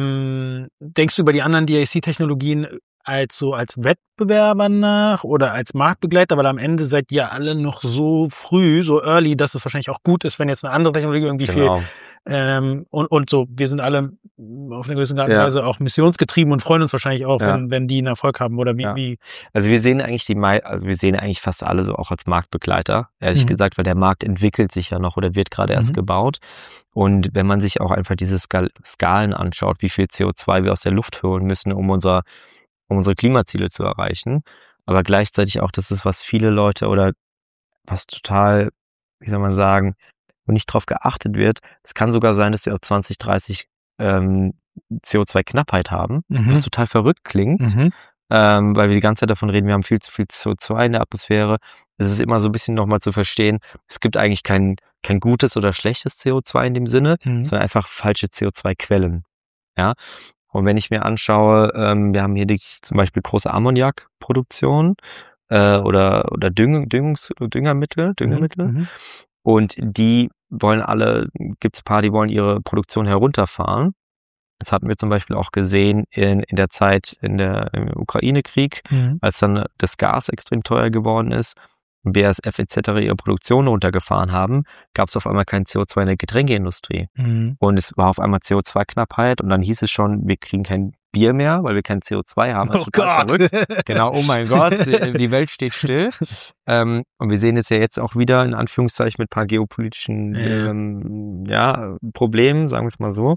Ähm, denkst du über die anderen D A C-Technologien als so als Wettbewerber nach oder als Marktbegleiter, weil am Ende seid ihr alle noch so früh, so early, dass es wahrscheinlich auch gut ist, wenn jetzt eine andere Technologie irgendwie genau. viel ähm, und, und so, wir sind alle auf eine gewisse Art und Weise ja. auch missionsgetrieben und freuen uns wahrscheinlich auch, ja. wenn, wenn die einen Erfolg haben oder wie, ja. wie. Also wir sehen eigentlich die, also wir sehen eigentlich fast alle so auch als Marktbegleiter, ehrlich mhm. gesagt, weil der Markt entwickelt sich ja noch oder wird gerade erst mhm. gebaut. Und wenn man sich auch einfach diese Skal- Skalen anschaut, wie viel C O zwei wir aus der Luft holen müssen, um unser um unsere Klimaziele zu erreichen, aber gleichzeitig auch, das ist, was viele Leute oder was total, wie soll man sagen, wo nicht drauf geachtet wird. Es kann sogar sein, dass wir auf zwanzig dreißig ähm, C O zwei Knappheit haben, mhm. was total verrückt klingt, mhm. ähm, weil wir die ganze Zeit davon reden, wir haben viel zu viel C O zwei in der Atmosphäre. Es ist immer so ein bisschen nochmal zu verstehen, es gibt eigentlich kein, kein gutes oder schlechtes C O zwei in dem Sinne, mhm. sondern einfach falsche C O zwei Quellen. Ja. Und wenn ich mir anschaue, ähm, wir haben hier die, zum Beispiel große Ammoniakproduktion äh, oder, oder Düng, Düngungs, Düngermittel, Düngemittel. Mhm. Und die wollen alle, gibt's ein paar, die wollen ihre Produktion herunterfahren. Das hatten wir zum Beispiel auch gesehen in, in der Zeit in der, im Ukraine-Krieg, mhm. als dann das Gas extrem teuer geworden ist. und B A S F et cetera ihre Produktion runtergefahren haben, gab es auf einmal kein C O zwei in der Getränkeindustrie. Mhm. Und es war auf einmal C O zwei Knappheit und dann hieß es schon, wir kriegen kein Bier mehr, weil wir kein C O zwei haben. Das ist Oh total Gott. verrückt. Genau, oh mein Gott, die Welt steht still. Ähm, und wir sehen es ja jetzt auch wieder in Anführungszeichen mit ein paar geopolitischen Ja. ähm, ja, Problemen, sagen wir es mal so.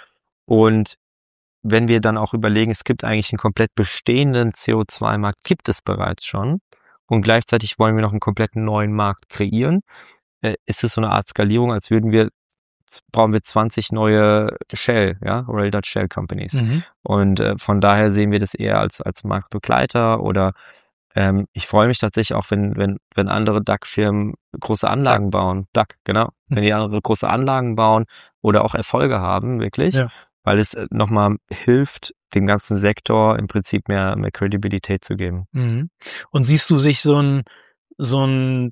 Und wenn wir dann auch überlegen, es gibt eigentlich einen komplett bestehenden C O zwei Markt, gibt es bereits schon. Und gleichzeitig wollen wir noch einen kompletten neuen Markt kreieren. Äh, ist es so eine Art Skalierung, als würden wir, brauchen wir zwanzig neue Shell, ja, Royal Dutch Shell Companies. Mhm. Und äh, von daher sehen wir das eher als, als Marktbegleiter oder ähm, ich freue mich tatsächlich auch, wenn, wenn, wenn andere D A C-Firmen große Anlagen bauen. D A C, genau. Wenn die andere große Anlagen bauen oder auch Erfolge haben, wirklich. Ja. Weil es nochmal hilft, dem ganzen Sektor im Prinzip mehr, mehr Credibilität zu geben. Mhm. Und siehst du sich so ein, so ein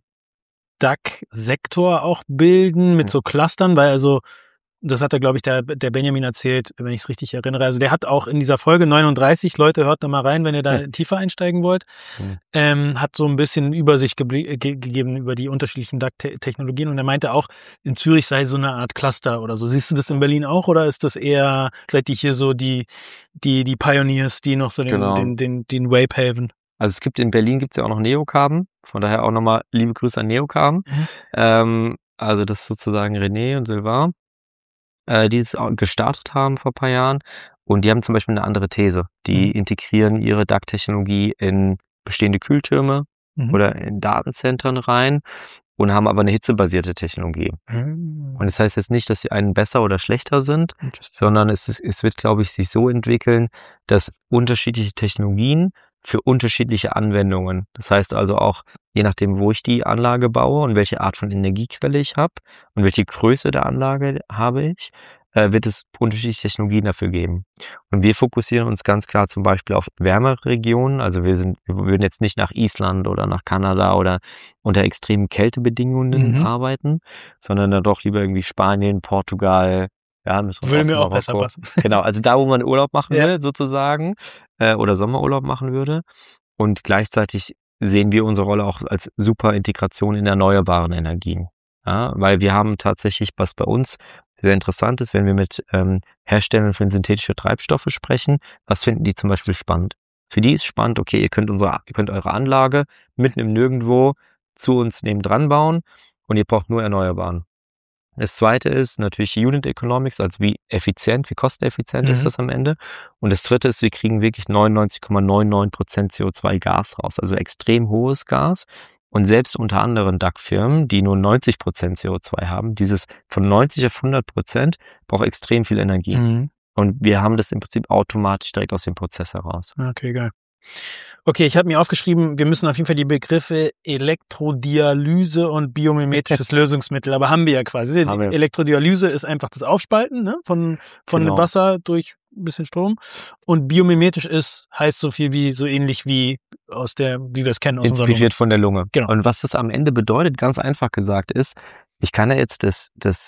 D A C-Sektor auch bilden mit so Clustern? Weil also, das hat da, glaube ich, der, der Benjamin erzählt, wenn ich es richtig erinnere. Also der hat auch in dieser Folge neununddreißig, Leute, hört da mal rein, wenn ihr da ja. tiefer einsteigen wollt, mhm. ähm, hat so ein bisschen Übersicht ge- ge- gegeben über die unterschiedlichen D A C-Technologien und er meinte auch, in Zürich sei so eine Art Cluster oder so. Siehst du das in Berlin auch oder ist das eher, seid ihr hier so die, die, die Pioneers, die noch so den, genau. den, den, den Way paven? Also es gibt in Berlin gibt's ja auch noch Neocarben, von daher auch nochmal liebe Grüße an Neocarben. Mhm. Ähm, also das ist sozusagen René und Sylvain, äh, die es gestartet haben vor ein paar Jahren und die haben zum Beispiel eine andere These. Die mhm. integrieren ihre D A C-Technologie in bestehende Kühltürme mhm. oder in Datenzentren rein und haben aber eine hitzebasierte Technologie. Mhm. Und das heißt jetzt nicht, dass sie einen besser oder schlechter sind, sondern es, ist, es wird, glaube ich, sich so entwickeln, dass unterschiedliche Technologien für unterschiedliche Anwendungen. Das heißt also auch, je nachdem, wo ich die Anlage baue und welche Art von Energiequelle ich habe und welche Größe der Anlage habe ich, äh, wird es unterschiedliche Technologien dafür geben. Und wir fokussieren uns ganz klar zum Beispiel auf wärmere Regionen. Also wir sind, wir würden jetzt nicht nach Island oder nach Kanada oder unter extremen Kältebedingungen mhm. arbeiten, sondern dann doch lieber irgendwie Spanien, Portugal. Ja, würde mir auch Marokko. Besser passen. Genau, also da, wo man Urlaub machen ja. will, sozusagen, äh, oder Sommerurlaub machen würde. Und gleichzeitig sehen wir unsere Rolle auch als super Integration in erneuerbaren Energien. Ja, weil wir haben tatsächlich, was bei uns sehr interessant ist, wenn wir mit ähm, Herstellern für synthetische Treibstoffe sprechen, was finden die zum Beispiel spannend? Für die ist spannend, okay, ihr könnt unsere, ihr könnt eure Anlage mitten im Nirgendwo zu uns nebendran bauen und ihr braucht nur Erneuerbaren. Das zweite ist natürlich Unit Economics, also wie effizient, wie kosteneffizient mhm. ist das am Ende. Und das dritte ist, wir kriegen wirklich neunundneunzig Komma neunundneunzig Prozent C O zwei Gas raus, also extrem hohes Gas. Und selbst unter anderen D A C-Firmen, die nur neunzig Prozent C O zwei haben, dieses von neunzig auf hundert Prozent braucht extrem viel Energie. Mhm. Und wir haben das im Prinzip automatisch direkt aus dem Prozess heraus. Okay, geil. Okay, ich habe mir aufgeschrieben, wir müssen auf jeden Fall die Begriffe Elektrodialyse und biomimetisches Lösungsmittel, aber haben wir ja quasi. Die Elektrodialyse ist einfach das Aufspalten ne, von, von genau. Wasser durch ein bisschen Strom und biomimetisch ist, heißt so viel wie, so ähnlich wie aus der, wie wir es kennen aus unserer Lunge. Inspiriert von der Lunge. Genau. Und was das am Ende bedeutet, ganz einfach gesagt ist, ich kann ja jetzt das, das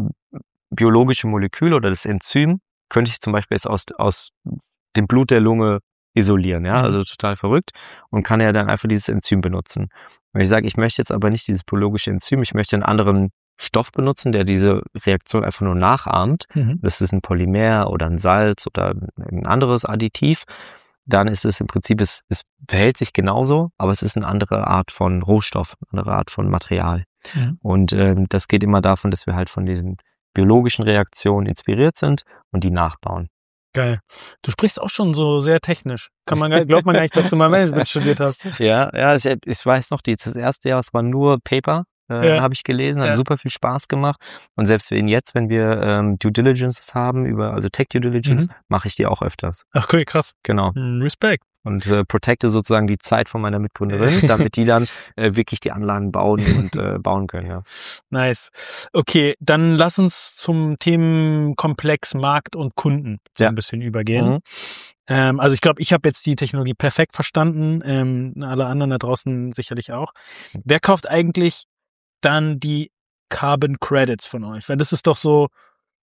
biologische Molekül oder das Enzym, könnte ich zum Beispiel jetzt aus, aus dem Blut der Lunge isolieren, ja, also total verrückt und kann ja dann einfach dieses Enzym benutzen. Wenn ich sage, ich möchte jetzt aber nicht dieses biologische Enzym, ich möchte einen anderen Stoff benutzen, der diese Reaktion einfach nur nachahmt, mhm. das ist ein Polymer oder ein Salz oder ein anderes Additiv, dann ist es im Prinzip, es, es verhält sich genauso, aber es ist eine andere Art von Rohstoff, eine andere Art von Material. Mhm. Und ähm, das geht immer davon, dass wir halt von diesen biologischen Reaktionen inspiriert sind und die nachbauen. Geil. Du sprichst auch schon so sehr technisch. Kann man, glaubt man gar nicht, dass du mal Management studiert hast. Ja, ja, ich, ich weiß noch, die, das erste Jahr, es war nur Paper, äh, ja. habe ich gelesen, hat ja. super viel Spaß gemacht. Und selbst wenn jetzt, wenn wir ähm, Due Diligences haben, über, also Tech Due Diligence, mhm. mache ich die auch öfters. Ach cool, krass. Genau. Respekt. Und äh, protecte sozusagen die Zeit von meiner Mitgründerin, damit die dann äh, wirklich die Anlagen bauen und äh, bauen können. Ja. Nice. Okay, dann lass uns zum Themenkomplex Markt und Kunden so ja. ein bisschen übergehen. Mhm. Ähm, also ich glaube, ich habe jetzt die Technologie perfekt verstanden, ähm, alle anderen da draußen sicherlich auch. Wer kauft eigentlich dann die Carbon Credits von euch? Weil das ist doch so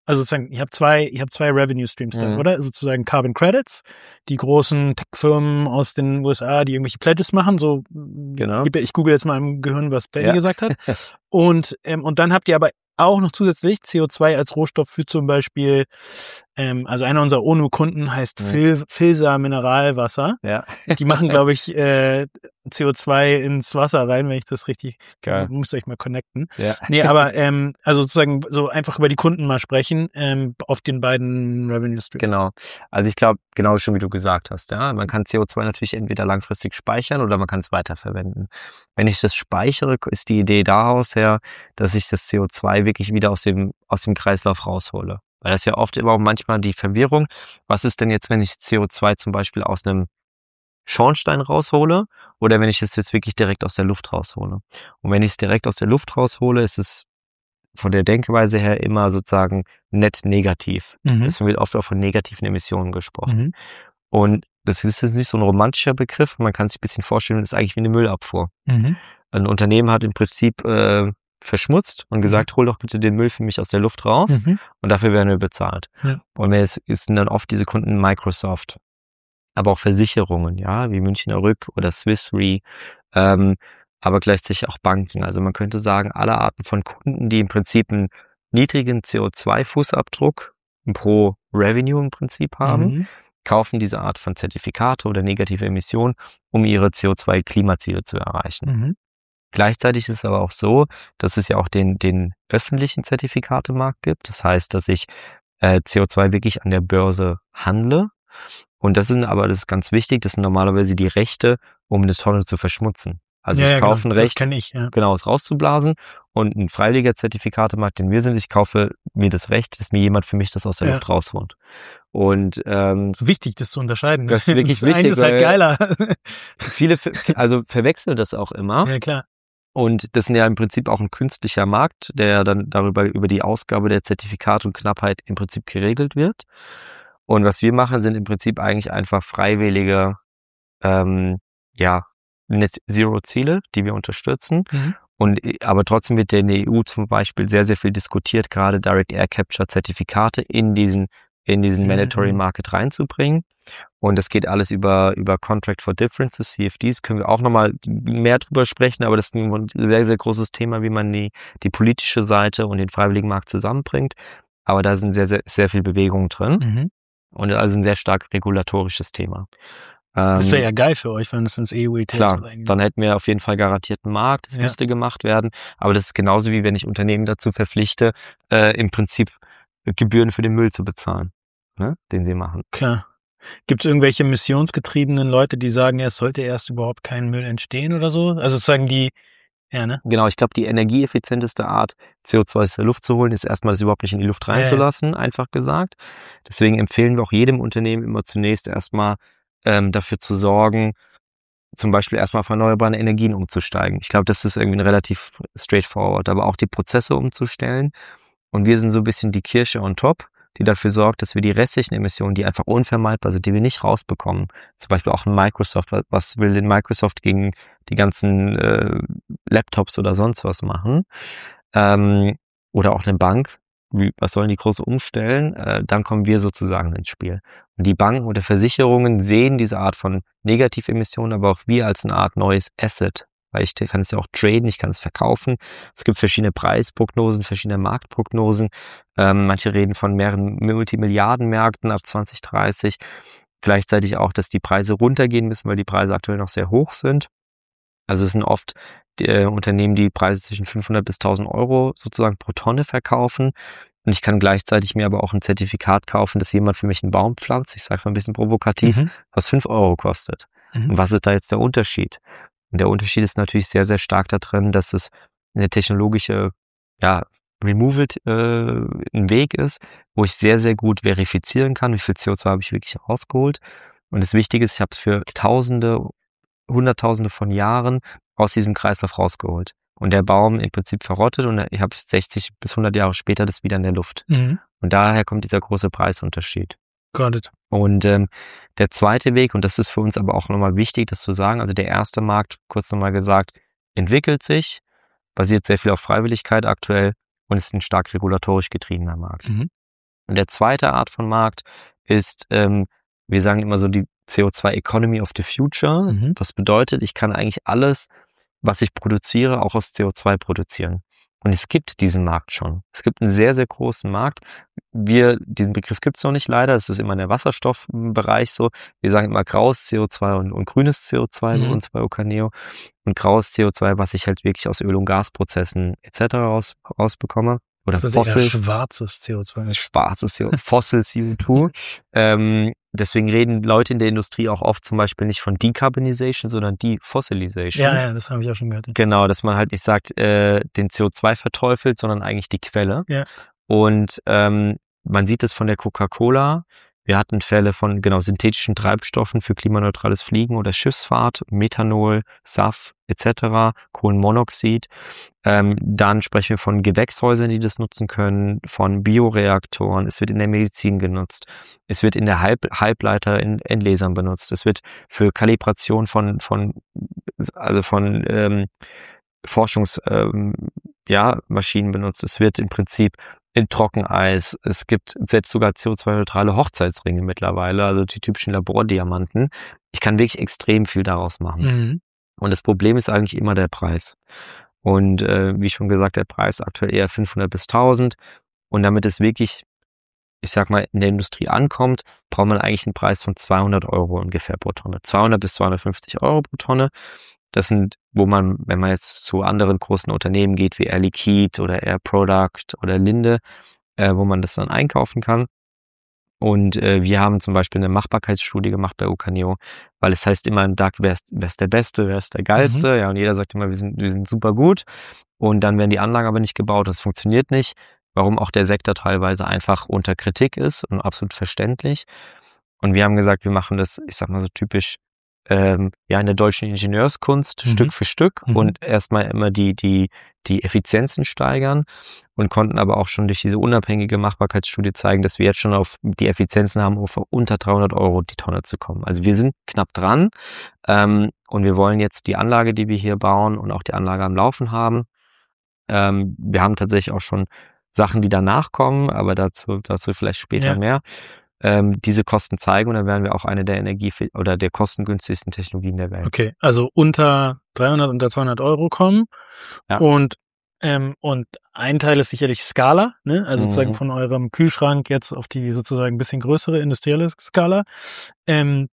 Also sozusagen, ich habe zwei, ich habe zwei Revenue Streams da, Mhm. oder? Sozusagen Carbon Credits, die großen Tech-Firmen aus den U S A, die irgendwelche Pledges machen, so, Genau. ich google jetzt mal im Gehirn, was Benny Ja. gesagt hat. Und, ähm, und dann habt ihr aber auch noch zusätzlich C O zwei als Rohstoff für zum Beispiel, ähm, also einer unserer O N U-Kunden heißt Mhm. Fil Filsa Mineralwasser. Ja. Die machen, glaube ich, äh, C O zwei ins Wasser rein, wenn ich das richtig, Geil. müsst ihr euch mal connecten. Ja. Nee, aber ähm, also sozusagen so einfach über die Kunden mal sprechen, ähm, auf den beiden Revenue Streams. Genau. Also ich glaube, genau schon wie du gesagt hast, ja, man kann C O zwei natürlich entweder langfristig speichern oder man kann es weiterverwenden. Wenn ich das speichere, ist die Idee daraus her, dass ich das C O zwei wirklich wieder aus dem, aus dem Kreislauf raushole. Weil das ist ja oft immer auch manchmal die Verwirrung, was ist denn jetzt, wenn ich C O zwei zum Beispiel aus einem Schornstein raushole oder wenn ich es jetzt wirklich direkt aus der Luft raushole. Und wenn ich es direkt aus der Luft raushole, ist es von der Denkweise her immer sozusagen net negativ. Mhm. Deswegen wird oft auch von negativen Emissionen gesprochen. Mhm. Und das ist jetzt nicht so ein romantischer Begriff. Man kann sich ein bisschen vorstellen, das ist eigentlich wie eine Müllabfuhr. Mhm. Ein Unternehmen hat im Prinzip äh, verschmutzt und gesagt, hol doch bitte den Müll für mich aus der Luft raus Mhm. und dafür werden wir bezahlt. Ja. Und es sind dann oft diese Kunden Microsoft, aber auch Versicherungen, ja, wie Münchner Rück oder Swiss Re, ähm, aber gleichzeitig auch Banken. Also man könnte sagen, alle Arten von Kunden, die im Prinzip einen niedrigen C O zwei Fußabdruck pro Revenue im Prinzip haben, Mhm. kaufen diese Art von Zertifikate oder negative Emissionen, um ihre C O zwei Klimaziele zu erreichen. Mhm. Gleichzeitig ist es aber auch so, dass es ja auch den, den öffentlichen Zertifikatemarkt gibt. Das heißt, dass ich äh, C O zwei wirklich an der Börse handle. Und das sind aber, das ist ganz wichtig, das sind normalerweise die Rechte, um eine Tonne zu verschmutzen. Also Ja, ich ja, kaufe genau. ein Das Recht, kenne ich, ja. genau, es rauszublasen, und ein freiwilliger Zertifikatemarkt, den wir sind, ich kaufe mir das Recht, dass mir jemand für mich das aus der Ja. Luft rausholt. Und ähm, Es ist wichtig, das zu unterscheiden. Das ist wirklich eine wichtig, ist halt weil- geiler. viele ver- also verwechseln das auch immer. Ja, klar. Und das ist ja im Prinzip auch ein künstlicher Markt, der dann darüber, über die Ausgabe der Zertifikate und Knappheit im Prinzip geregelt wird. Und was wir machen, sind im Prinzip eigentlich einfach freiwillige, ähm, ja, Net-Zero-Ziele, die wir unterstützen. Mhm. Und aber trotzdem wird in der E U zum Beispiel sehr, sehr viel diskutiert, gerade Direct Air Capture Zertifikate in diesen, in diesen Mhm. Mandatory Market reinzubringen. Und das geht alles über, über Contract for Differences, C F Ds, können wir auch nochmal mehr drüber sprechen, aber das ist ein sehr, sehr großes Thema, wie man die, die politische Seite und den freiwilligen Markt zusammenbringt. Aber da sind sehr, sehr, sehr viel Bewegung drin Mhm. und also ein sehr stark regulatorisches Thema. Das wäre Ähm, ja geil für euch, wenn es ins E U E T S Klar, reingeht. dann hätten wir auf jeden Fall garantierten Markt, es Ja. müsste gemacht werden, aber das ist genauso wie wenn ich Unternehmen dazu verpflichte, äh, im Prinzip Gebühren für den Müll zu bezahlen, ne, den sie machen. Klar. Gibt es irgendwelche missionsgetriebenen Leute, die sagen, ja, es sollte erst überhaupt kein Müll entstehen oder so? Also sozusagen die, ja, ne? Genau, ich glaube, die energieeffizienteste Art, C O zwei aus der Luft zu holen, ist erstmal, das überhaupt nicht in die Luft Ja, ja. reinzulassen, einfach gesagt. Deswegen empfehlen wir auch jedem Unternehmen immer zunächst erstmal ähm, dafür zu sorgen, zum Beispiel erstmal auf erneuerbare Energien umzusteigen. Ich glaube, das ist irgendwie relativ straightforward, aber auch die Prozesse umzustellen. Und wir sind so ein bisschen die Kirsche on top, die dafür sorgt, dass wir die restlichen Emissionen, die einfach unvermeidbar sind, die wir nicht rausbekommen, zum Beispiel auch ein Microsoft, was- was will denn Microsoft gegen die ganzen äh, Laptops oder sonst was machen, ähm, oder auch eine Bank, wie, was sollen die groß umstellen, äh, dann kommen wir sozusagen ins Spiel. Und die Banken oder Versicherungen sehen diese Art von Negativemissionen, aber auch wir als eine Art neues Asset, weil ich kann es ja auch traden, ich kann es verkaufen. Es gibt verschiedene Preisprognosen, verschiedene Marktprognosen. Ähm, manche reden von mehreren Multimilliardenmärkten ab zwanzig dreißig. Gleichzeitig auch, dass die Preise runtergehen müssen, weil die Preise aktuell noch sehr hoch sind. Also es sind oft äh, Unternehmen, die Preise zwischen fünfhundert bis tausend Euro sozusagen pro Tonne verkaufen. Und ich kann gleichzeitig mir aber auch ein Zertifikat kaufen, dass jemand für mich einen Baum pflanzt, ich sage mal ein bisschen provokativ, Mhm. was fünf Euro kostet. Mhm. Und was ist da jetzt der Unterschied? Und der Unterschied ist natürlich sehr, sehr stark da drin, dass es eine technologische, ja, Removal äh, ein Weg ist, wo ich sehr, sehr gut verifizieren kann, wie viel C O zwei habe ich wirklich rausgeholt. Und das Wichtige ist, ich habe es für Tausende, Hunderttausende von Jahren aus diesem Kreislauf rausgeholt. Und der Baum im Prinzip verrottet und ich habe sechzig bis hundert Jahre später das wieder in der Luft. Mhm. Und daher kommt dieser große Preisunterschied. Got it. Und ähm, der zweite Weg, und das ist für uns aber auch nochmal wichtig, das zu sagen, also der erste Markt, kurz nochmal gesagt, entwickelt sich, basiert sehr viel auf Freiwilligkeit aktuell und ist ein stark regulatorisch getriebener Markt. Mhm. Und der zweite Art von Markt ist, ähm, wir sagen immer so die C O zwei Economy of the Future. Mhm. Das bedeutet, ich kann eigentlich alles, was ich produziere, auch aus C O zwei produzieren. Und es gibt diesen Markt schon. Es gibt einen sehr, sehr großen Markt. Wir, diesen Begriff gibt es noch nicht leider. Es ist immer in der Wasserstoffbereich so. Wir sagen immer graues C O zwei und, und grünes C O zwei Mhm. bei uns bei Ocaneo. Und graues C O zwei, was ich halt wirklich aus Öl- und Gasprozessen et cetera raus, rausbekomme. Oder Das ist eher Fossil, schwarzes C O zwei. schwarzes C O zwei, Fossil C O zwei. ähm, deswegen reden Leute in der Industrie auch oft zum Beispiel nicht von Decarbonization, sondern Defossilization. Ja, ja, das habe ich auch schon gehört. Genau, dass man halt nicht sagt, äh, den C O zwei verteufelt, sondern eigentlich die Quelle. Ja. Und ähm, man sieht es von der Coca-Cola. Wir hatten Fälle von genau synthetischen Treibstoffen für klimaneutrales Fliegen oder Schiffsfahrt, Methanol, S A F et cetera, Kohlenmonoxid. Ähm, dann sprechen wir von Gewächshäusern, die das nutzen können, von Bioreaktoren. Es wird in der Medizin genutzt. Es wird in der Halb Halbleiter in Endlasern benutzt. Es wird für Kalibration von von also von ähm, Forschungs ähm, ja, Maschinen benutzt. Es wird im Prinzip in Trockeneis. Es gibt selbst sogar C O zwei neutrale Hochzeitsringe mittlerweile, also die typischen Labordiamanten. Ich kann wirklich extrem viel daraus machen. Mhm. Und das Problem ist eigentlich immer der Preis. Und äh, wie schon gesagt, der Preis aktuell eher fünfhundert bis tausend. Und damit es wirklich, ich sag mal, in der Industrie ankommt, braucht man eigentlich einen Preis von zweihundert Euro ungefähr pro Tonne. zweihundert bis zweihundertfünfzig Euro pro Tonne. Das sind, wo man, wenn man jetzt zu anderen großen Unternehmen geht, wie Air Liquide oder Air Product oder Linde, äh, wo man das dann einkaufen kann. Und äh, wir haben zum Beispiel eine Machbarkeitsstudie gemacht bei Ocaneo, weil es heißt immer im D A C, wer ist, wer ist der Beste, wer ist der Geilste. Mhm. Ja, und jeder sagt immer, wir sind, wir sind super gut. Und dann werden die Anlagen aber nicht gebaut, das funktioniert nicht. Warum auch der Sektor teilweise einfach unter Kritik ist und absolut verständlich. Und wir haben gesagt, wir machen das, ich sag mal so typisch, ähm, ja, in der deutschen Ingenieurskunst, Mhm. Stück für Stück Mhm. und erstmal immer die, die, die Effizienzen steigern und konnten aber auch schon durch diese unabhängige Machbarkeitsstudie zeigen, dass wir jetzt schon auf die Effizienzen haben, um auf unter dreihundert Euro die Tonne zu kommen. Also wir sind knapp dran ähm, und wir wollen jetzt die Anlage, die wir hier bauen und auch die Anlage am Laufen haben. Ähm, wir haben tatsächlich auch schon Sachen, die danach kommen, aber dazu, dazu vielleicht später Ja. mehr. Ähm, diese Kosten zeigen und dann werden wir auch eine der Energie- oder der kostengünstigsten Technologien der Welt. Okay, also unter dreihundert, unter zweihundert Euro kommen. Ja. Und, ähm, und ein Teil ist sicherlich Skala, ne? Also sozusagen Mhm. von eurem Kühlschrank jetzt auf die sozusagen ein bisschen größere industrielle Skala. Ähm,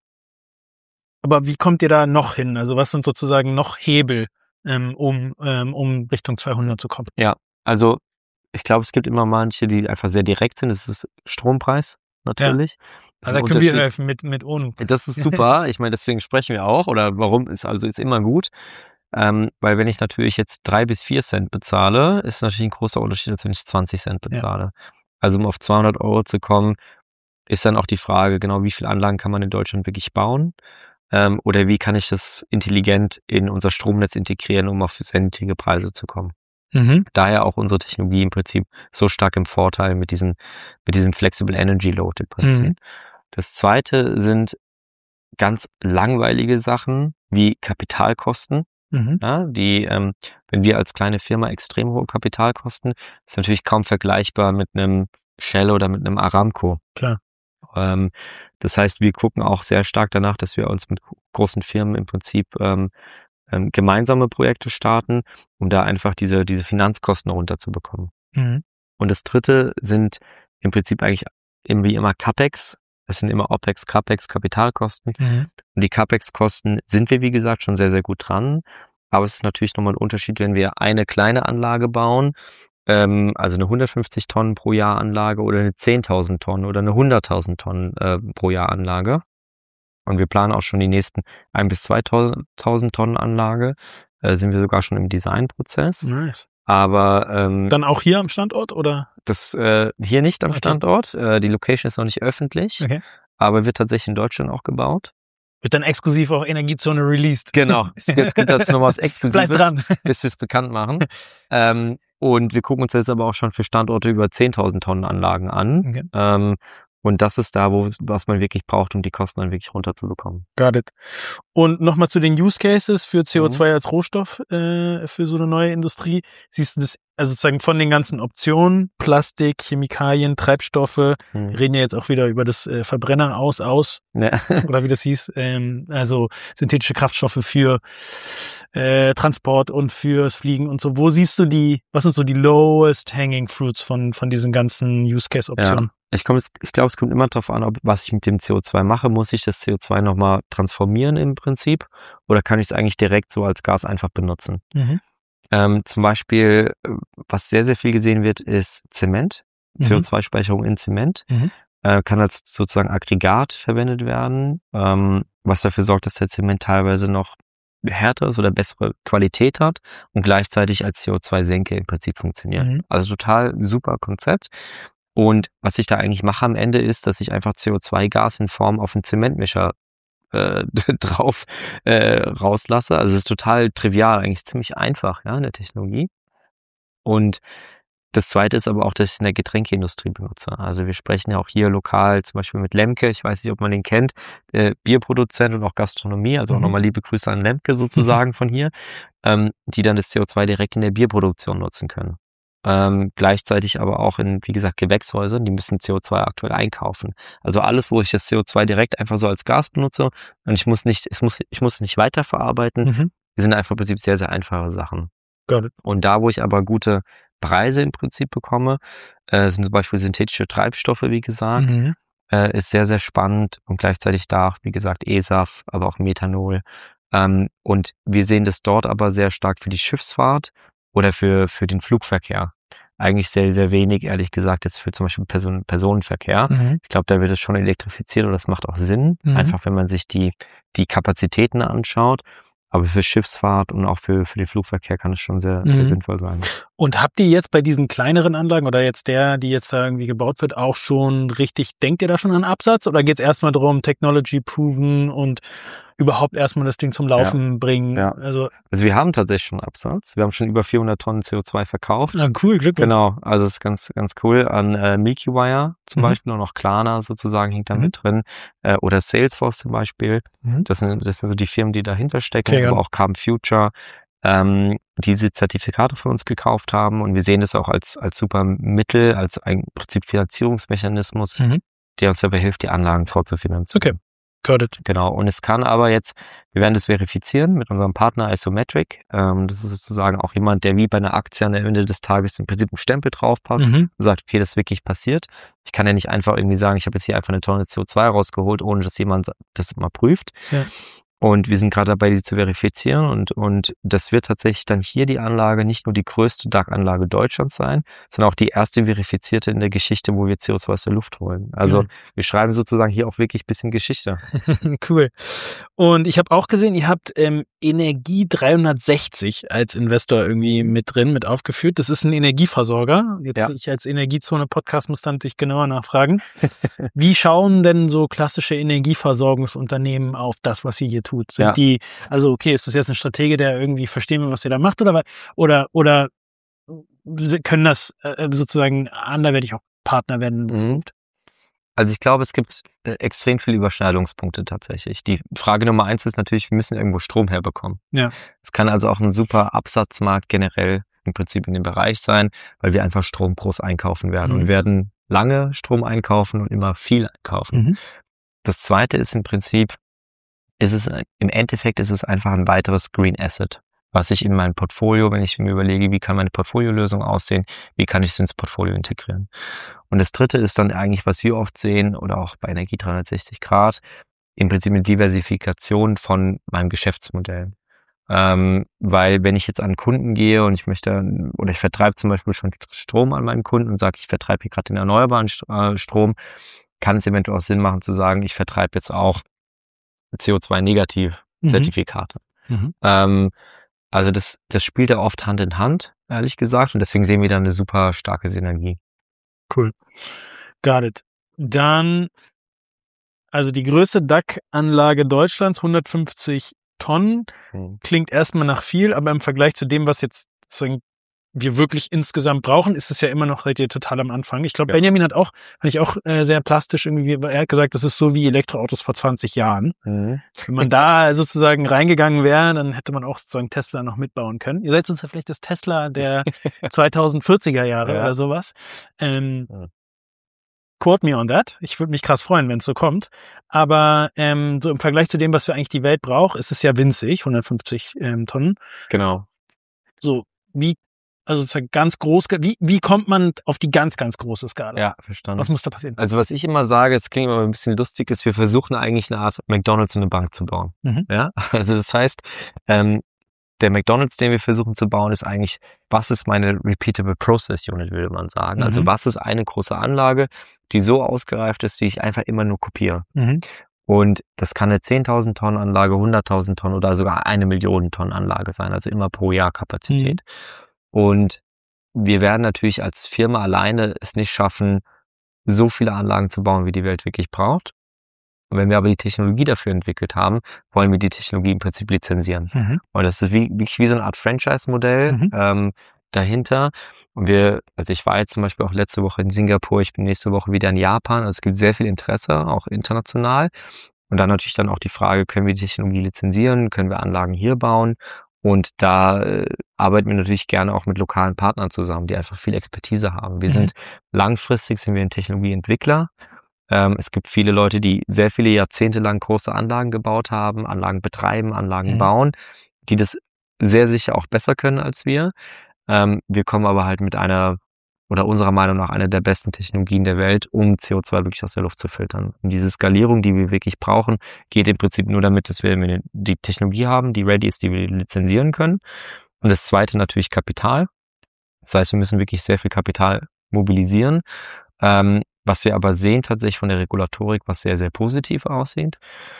aber wie kommt ihr da noch hin? Also was sind sozusagen noch Hebel, ähm, um, ähm, um Richtung zweihundert zu kommen? Ja, also ich glaube, es gibt immer manche, die einfach sehr direkt sind. Das ist Strompreis natürlich. Das Also ist da ein können wir Unterschied. helfen mit, mit ohne. Das ist super. Ich meine, deswegen sprechen wir auch. Oder warum ist also ist immer gut. Ähm, weil wenn ich natürlich jetzt drei bis vier Cent bezahle, ist natürlich ein großer Unterschied, als wenn ich zwanzig Cent bezahle. Also um auf zweihundert Euro zu kommen, ist dann auch die Frage, genau wie viele Anlagen kann man in Deutschland wirklich bauen? Ähm, oder wie kann ich das intelligent in unser Stromnetz integrieren, um auf sehr niedrige Preise zu kommen? Mhm. Daher auch unsere Technologie im Prinzip so stark im Vorteil mit diesem, mit diesem Flexible Energy Load im Prinzip. Mhm. Das zweite sind ganz langweilige Sachen wie Kapitalkosten. Mhm. Ja, die, ähm, wenn wir als kleine Firma extrem hohe Kapitalkosten, ist natürlich kaum vergleichbar mit einem Shell oder mit einem Aramco. Klar. Ähm, das heißt, wir gucken auch sehr stark danach, dass wir uns mit großen Firmen im Prinzip ähm, ähm, gemeinsame Projekte starten, um da einfach diese, diese Finanzkosten runterzubekommen. Mhm. Und das dritte sind im Prinzip eigentlich irgendwie immer CapEx. Das sind immer OpEx, CapEx, Kapitalkosten. Mhm. Und die CapEx-Kosten sind wir, wie gesagt, schon sehr, sehr gut dran. Aber es ist natürlich nochmal ein Unterschied, wenn wir eine kleine Anlage bauen, ähm, also eine hundertfünfzig Tonnen pro Jahr Anlage oder eine zehntausend Tonnen oder eine hunderttausend Tonnen äh, pro Jahr Anlage. Und wir planen auch schon die nächsten ein bis zweitausend Tonnen Anlage. Äh, sind wir sogar schon im Designprozess. Nice. Aber ähm, Dann auch hier am Standort oder? das äh, hier nicht am Okay. Standort. Äh, die Location ist noch nicht öffentlich, Okay. aber wird tatsächlich in Deutschland auch gebaut. Wird dann exklusiv auch Energiezone released. Genau. Es gibt, gibt dazu noch was Bleib Exklusives, dran. bis wir es bekannt machen. ähm, und wir gucken uns jetzt aber auch schon für Standorte über zehntausend Tonnen Anlagen an. Okay. Ähm, und das ist da, wo was man wirklich braucht, um die Kosten dann wirklich runterzubekommen. Got it. Und nochmal zu den Use Cases für C O zwei Mhm. als Rohstoff äh, für so eine neue Industrie. Siehst du das also sozusagen von den ganzen Optionen, Plastik, Chemikalien, Treibstoffe, Hm. wir reden ja jetzt auch wieder über das äh, Verbrenner aus, aus, Ja. oder wie das hieß, ähm, also synthetische Kraftstoffe für äh, Transport und fürs Fliegen und so. Wo siehst du die, was sind so die lowest hanging fruits von, von diesen ganzen Use-Case-Optionen? Ich, komm, es- ich glaube, es kommt immer darauf an, ob, was ich mit dem C O zwei mache. Muss ich das C O zwei nochmal transformieren im Prinzip? Oder kann ich es eigentlich direkt so als Gas einfach benutzen? Mhm. Ähm, zum Beispiel, äh, was sehr, sehr viel gesehen wird, ist Zement. Mhm. C O zwei Speicherung in Zement. Mhm. Äh, kann als sozusagen Aggregat verwendet werden, ähm, was dafür sorgt, dass der Zement teilweise noch härter ist oder bessere Qualität hat und gleichzeitig als C O zwei Senke im Prinzip funktioniert. Mhm. Also total super Konzept. Und was ich da eigentlich mache am Ende ist, dass ich einfach C O zwei Gas in Form auf einen Zementmischer äh, drauf äh, rauslasse. Also es ist total trivial, eigentlich ziemlich einfach, ja, in der Technologie. Und das Zweite ist aber auch, dass ich es in der Getränkeindustrie benutze. Also wir sprechen ja auch hier lokal zum Beispiel mit Lemke, ich weiß nicht, ob man den kennt, äh, Bierproduzent und auch Gastronomie, also auch Mhm. nochmal liebe Grüße an Lemke sozusagen von hier, ähm, die dann das C O zwei direkt in der Bierproduktion nutzen können. Ähm, gleichzeitig aber auch in, wie gesagt, Gewächshäusern, die müssen C O zwei aktuell einkaufen. Also alles, wo ich das C O zwei direkt einfach so als Gas benutze und ich muss nicht, es muss, ich muss nicht weiterverarbeiten, Mhm. die sind einfach im Prinzip sehr, sehr einfache Sachen. Got it. Und da, wo ich aber gute Preise im Prinzip bekomme, äh, sind zum Beispiel synthetische Treibstoffe, wie gesagt, Mhm. äh, ist sehr, sehr spannend und gleichzeitig da auch, wie gesagt, E S A F, aber auch Methanol. Ähm, und wir sehen das dort aber sehr stark für die Schiffsfahrt oder für, für den Flugverkehr. Eigentlich sehr, sehr wenig, ehrlich gesagt, jetzt für zum Beispiel Person, Personenverkehr. Mhm. Ich glaube, da wird es schon elektrifiziert und das macht auch Sinn, Mhm. einfach wenn man sich die, die Kapazitäten anschaut. Aber für Schiffsfahrt und auch für, für den Flugverkehr kann es schon sehr, Mhm. sehr sinnvoll sein. Und habt ihr jetzt bei diesen kleineren Anlagen oder jetzt der, die jetzt da irgendwie gebaut wird, auch schon richtig, denkt ihr da schon an Absatz oder geht es erstmal darum, Technology proven und überhaupt erstmal das Ding zum Laufen bringen? Ja. Also, Also wir haben tatsächlich schon Absatz. Wir haben schon über vierhundert Tonnen C O zwei verkauft. na cool, Glückwunsch. Genau, also es ist ganz, ganz cool. An äh, Milky Wire zum Mhm. Beispiel und auch Klarna sozusagen hängt da Mhm. mit drin. Äh, oder Salesforce zum Beispiel. Mhm. Das sind, das sind so die Firmen, die dahinter stecken, Okay, aber ja. auch Carbon Future, ähm, die diese Zertifikate von uns gekauft haben. Und wir sehen das auch als, als super Mittel, als ein im Prinzip Finanzierungsmechanismus, Mhm. der uns dabei hilft, die Anlagen vorzufinanzieren. Okay. Got it. Genau, und es kann aber jetzt, wir werden das verifizieren mit unserem Partner Isometric. Ähm, das ist sozusagen auch jemand, der wie bei einer Aktie am Ende des Tages im Prinzip einen Stempel draufpackt Mhm. und sagt, okay, das ist wirklich passiert. Ich kann ja nicht einfach irgendwie sagen, ich habe jetzt hier einfach eine Tonne C O zwei rausgeholt, ohne dass jemand das mal prüft. Ja. Und wir sind gerade dabei, die zu verifizieren und, und das wird tatsächlich dann hier die Anlage nicht nur die größte D A C-Anlage Deutschlands sein, sondern auch die erste verifizierte in der Geschichte, wo wir C O zwei aus der Luft holen. Also Mhm. wir schreiben sozusagen hier auch wirklich ein bisschen Geschichte. Cool. Und ich habe auch gesehen, ihr habt ähm, Energie dreihundertsechzig als Investor irgendwie mit drin, mit aufgeführt. Das ist ein Energieversorger. Jetzt Ja. ich als Energiezone-Podcast muss dann natürlich genauer nachfragen. Wie schauen denn so klassische Energieversorgungsunternehmen auf das, was ihr hier tut? Sind Ja. die, also okay, ist das jetzt ein Stratege, der irgendwie verstehen will, was ihr da macht, oder oder oder können das äh, sozusagen anderweitig auch Partner werden? Mhm. Also ich glaube, es gibt äh, extrem viele Überschneidungspunkte tatsächlich. Die Frage Nummer eins ist natürlich, wir müssen irgendwo Strom herbekommen. Ja. Es kann also auch ein super Absatzmarkt generell im Prinzip in dem Bereich sein, weil wir einfach Strom groß einkaufen werden. Mhm. Und wir werden lange Strom einkaufen und immer viel einkaufen. Mhm. Das zweite ist im Prinzip, ist es, im Endeffekt ist es einfach ein weiteres Green Asset, was ich in mein Portfolio, wenn ich mir überlege, wie kann meine Portfoliolösung aussehen, wie kann ich es ins Portfolio integrieren. Und das dritte ist dann eigentlich, was wir oft sehen oder auch bei Energie dreihundertsechzig Grad, im Prinzip eine Diversifikation von meinem Geschäftsmodell. Ähm, weil wenn ich jetzt an Kunden gehe und ich möchte, oder ich vertreibe zum Beispiel schon Strom an meinen Kunden und sage, ich vertreibe hier gerade den erneuerbaren Strom, kann es eventuell auch Sinn machen zu sagen, ich vertreibe jetzt auch C O zwei Negativ Zertifikate. Mhm. Ähm, also das, das spielt ja oft Hand in Hand, ehrlich gesagt, und deswegen sehen wir da eine super starke Synergie. Cool. Got it. Dann, also die größte D A C-Anlage Deutschlands, hundertfünfzig Tonnen, Mhm. klingt erstmal nach viel, aber im Vergleich zu dem, was jetzt sozusagen wir wirklich insgesamt brauchen, ist es ja immer noch, seid ihr total am Anfang. Ich glaube, Ja. Benjamin hat auch, fand ich auch äh, sehr plastisch irgendwie, er hat gesagt, das ist so wie Elektroautos vor zwanzig Jahren. Mhm. Wenn man da sozusagen reingegangen wäre, dann hätte man auch sozusagen Tesla noch mitbauen können. Ihr seid sonst ja vielleicht das Tesla der zweitausendvierziger Jahre Ja. oder sowas. Ähm, Ja. Quote me on that. Ich würde mich krass freuen, wenn es so kommt. Aber ähm, so im Vergleich zu dem, was wir eigentlich die Welt braucht, ist es ja winzig, hundertfünfzig ähm, Tonnen. Genau. So, wie, also sozusagen ganz groß, wie, wie kommt man auf die ganz, ganz große Skala? Ja, verstanden. Was muss da passieren? Also was ich immer sage, es klingt immer ein bisschen lustig, ist, wir versuchen eigentlich eine Art McDonald's und eine Bank zu bauen. Mhm. Ja, also das heißt, ähm, der McDonald's, den wir versuchen zu bauen, ist eigentlich, was ist meine Repeatable Process Unit, würde man sagen. Also Mhm. was ist eine große Anlage, die so ausgereift ist, die ich einfach immer nur kopiere. Mhm. Und das kann eine zehntausend Tonnen Anlage, hunderttausend Tonnen oder sogar eine Million Tonnen Anlage sein, also immer pro Jahr Kapazität. Und wir werden natürlich als Firma alleine es nicht schaffen, so viele Anlagen zu bauen, wie die Welt wirklich braucht. Und wenn wir aber die Technologie dafür entwickelt haben, wollen wir die Technologie im Prinzip lizenzieren. Mhm. Und das ist wie, wie, wie so eine Art Franchise-Modell Mhm. ähm, dahinter. Und wir, also ich war jetzt zum Beispiel auch letzte Woche in Singapur, ich bin nächste Woche wieder in Japan. Also es gibt sehr viel Interesse, auch international. Und dann natürlich dann auch die Frage, können wir die Technologie lizenzieren, können wir Anlagen hier bauen? Und da äh, arbeiten wir natürlich gerne auch mit lokalen Partnern zusammen, die einfach viel Expertise haben. Wir Mhm. sind langfristig sind wir ein Technologieentwickler. Ähm, es gibt viele Leute, die sehr viele Jahrzehnte lang große Anlagen gebaut haben, Anlagen betreiben, Anlagen Mhm. bauen, die das sehr sicher auch besser können als wir. Ähm, wir kommen aber halt mit einer, oder unserer Meinung nach, einer der besten Technologien der Welt, um C O zwei wirklich aus der Luft zu filtern. Und diese Skalierung, die wir wirklich brauchen, geht im Prinzip nur damit, dass wir die Technologie haben, die ready ist, die wir lizenzieren können. Und das zweite natürlich Kapital. Das heißt, wir müssen wirklich sehr viel Kapital mobilisieren. Ähm, was wir aber sehen tatsächlich von der Regulatorik, was sehr, sehr positiv aussieht.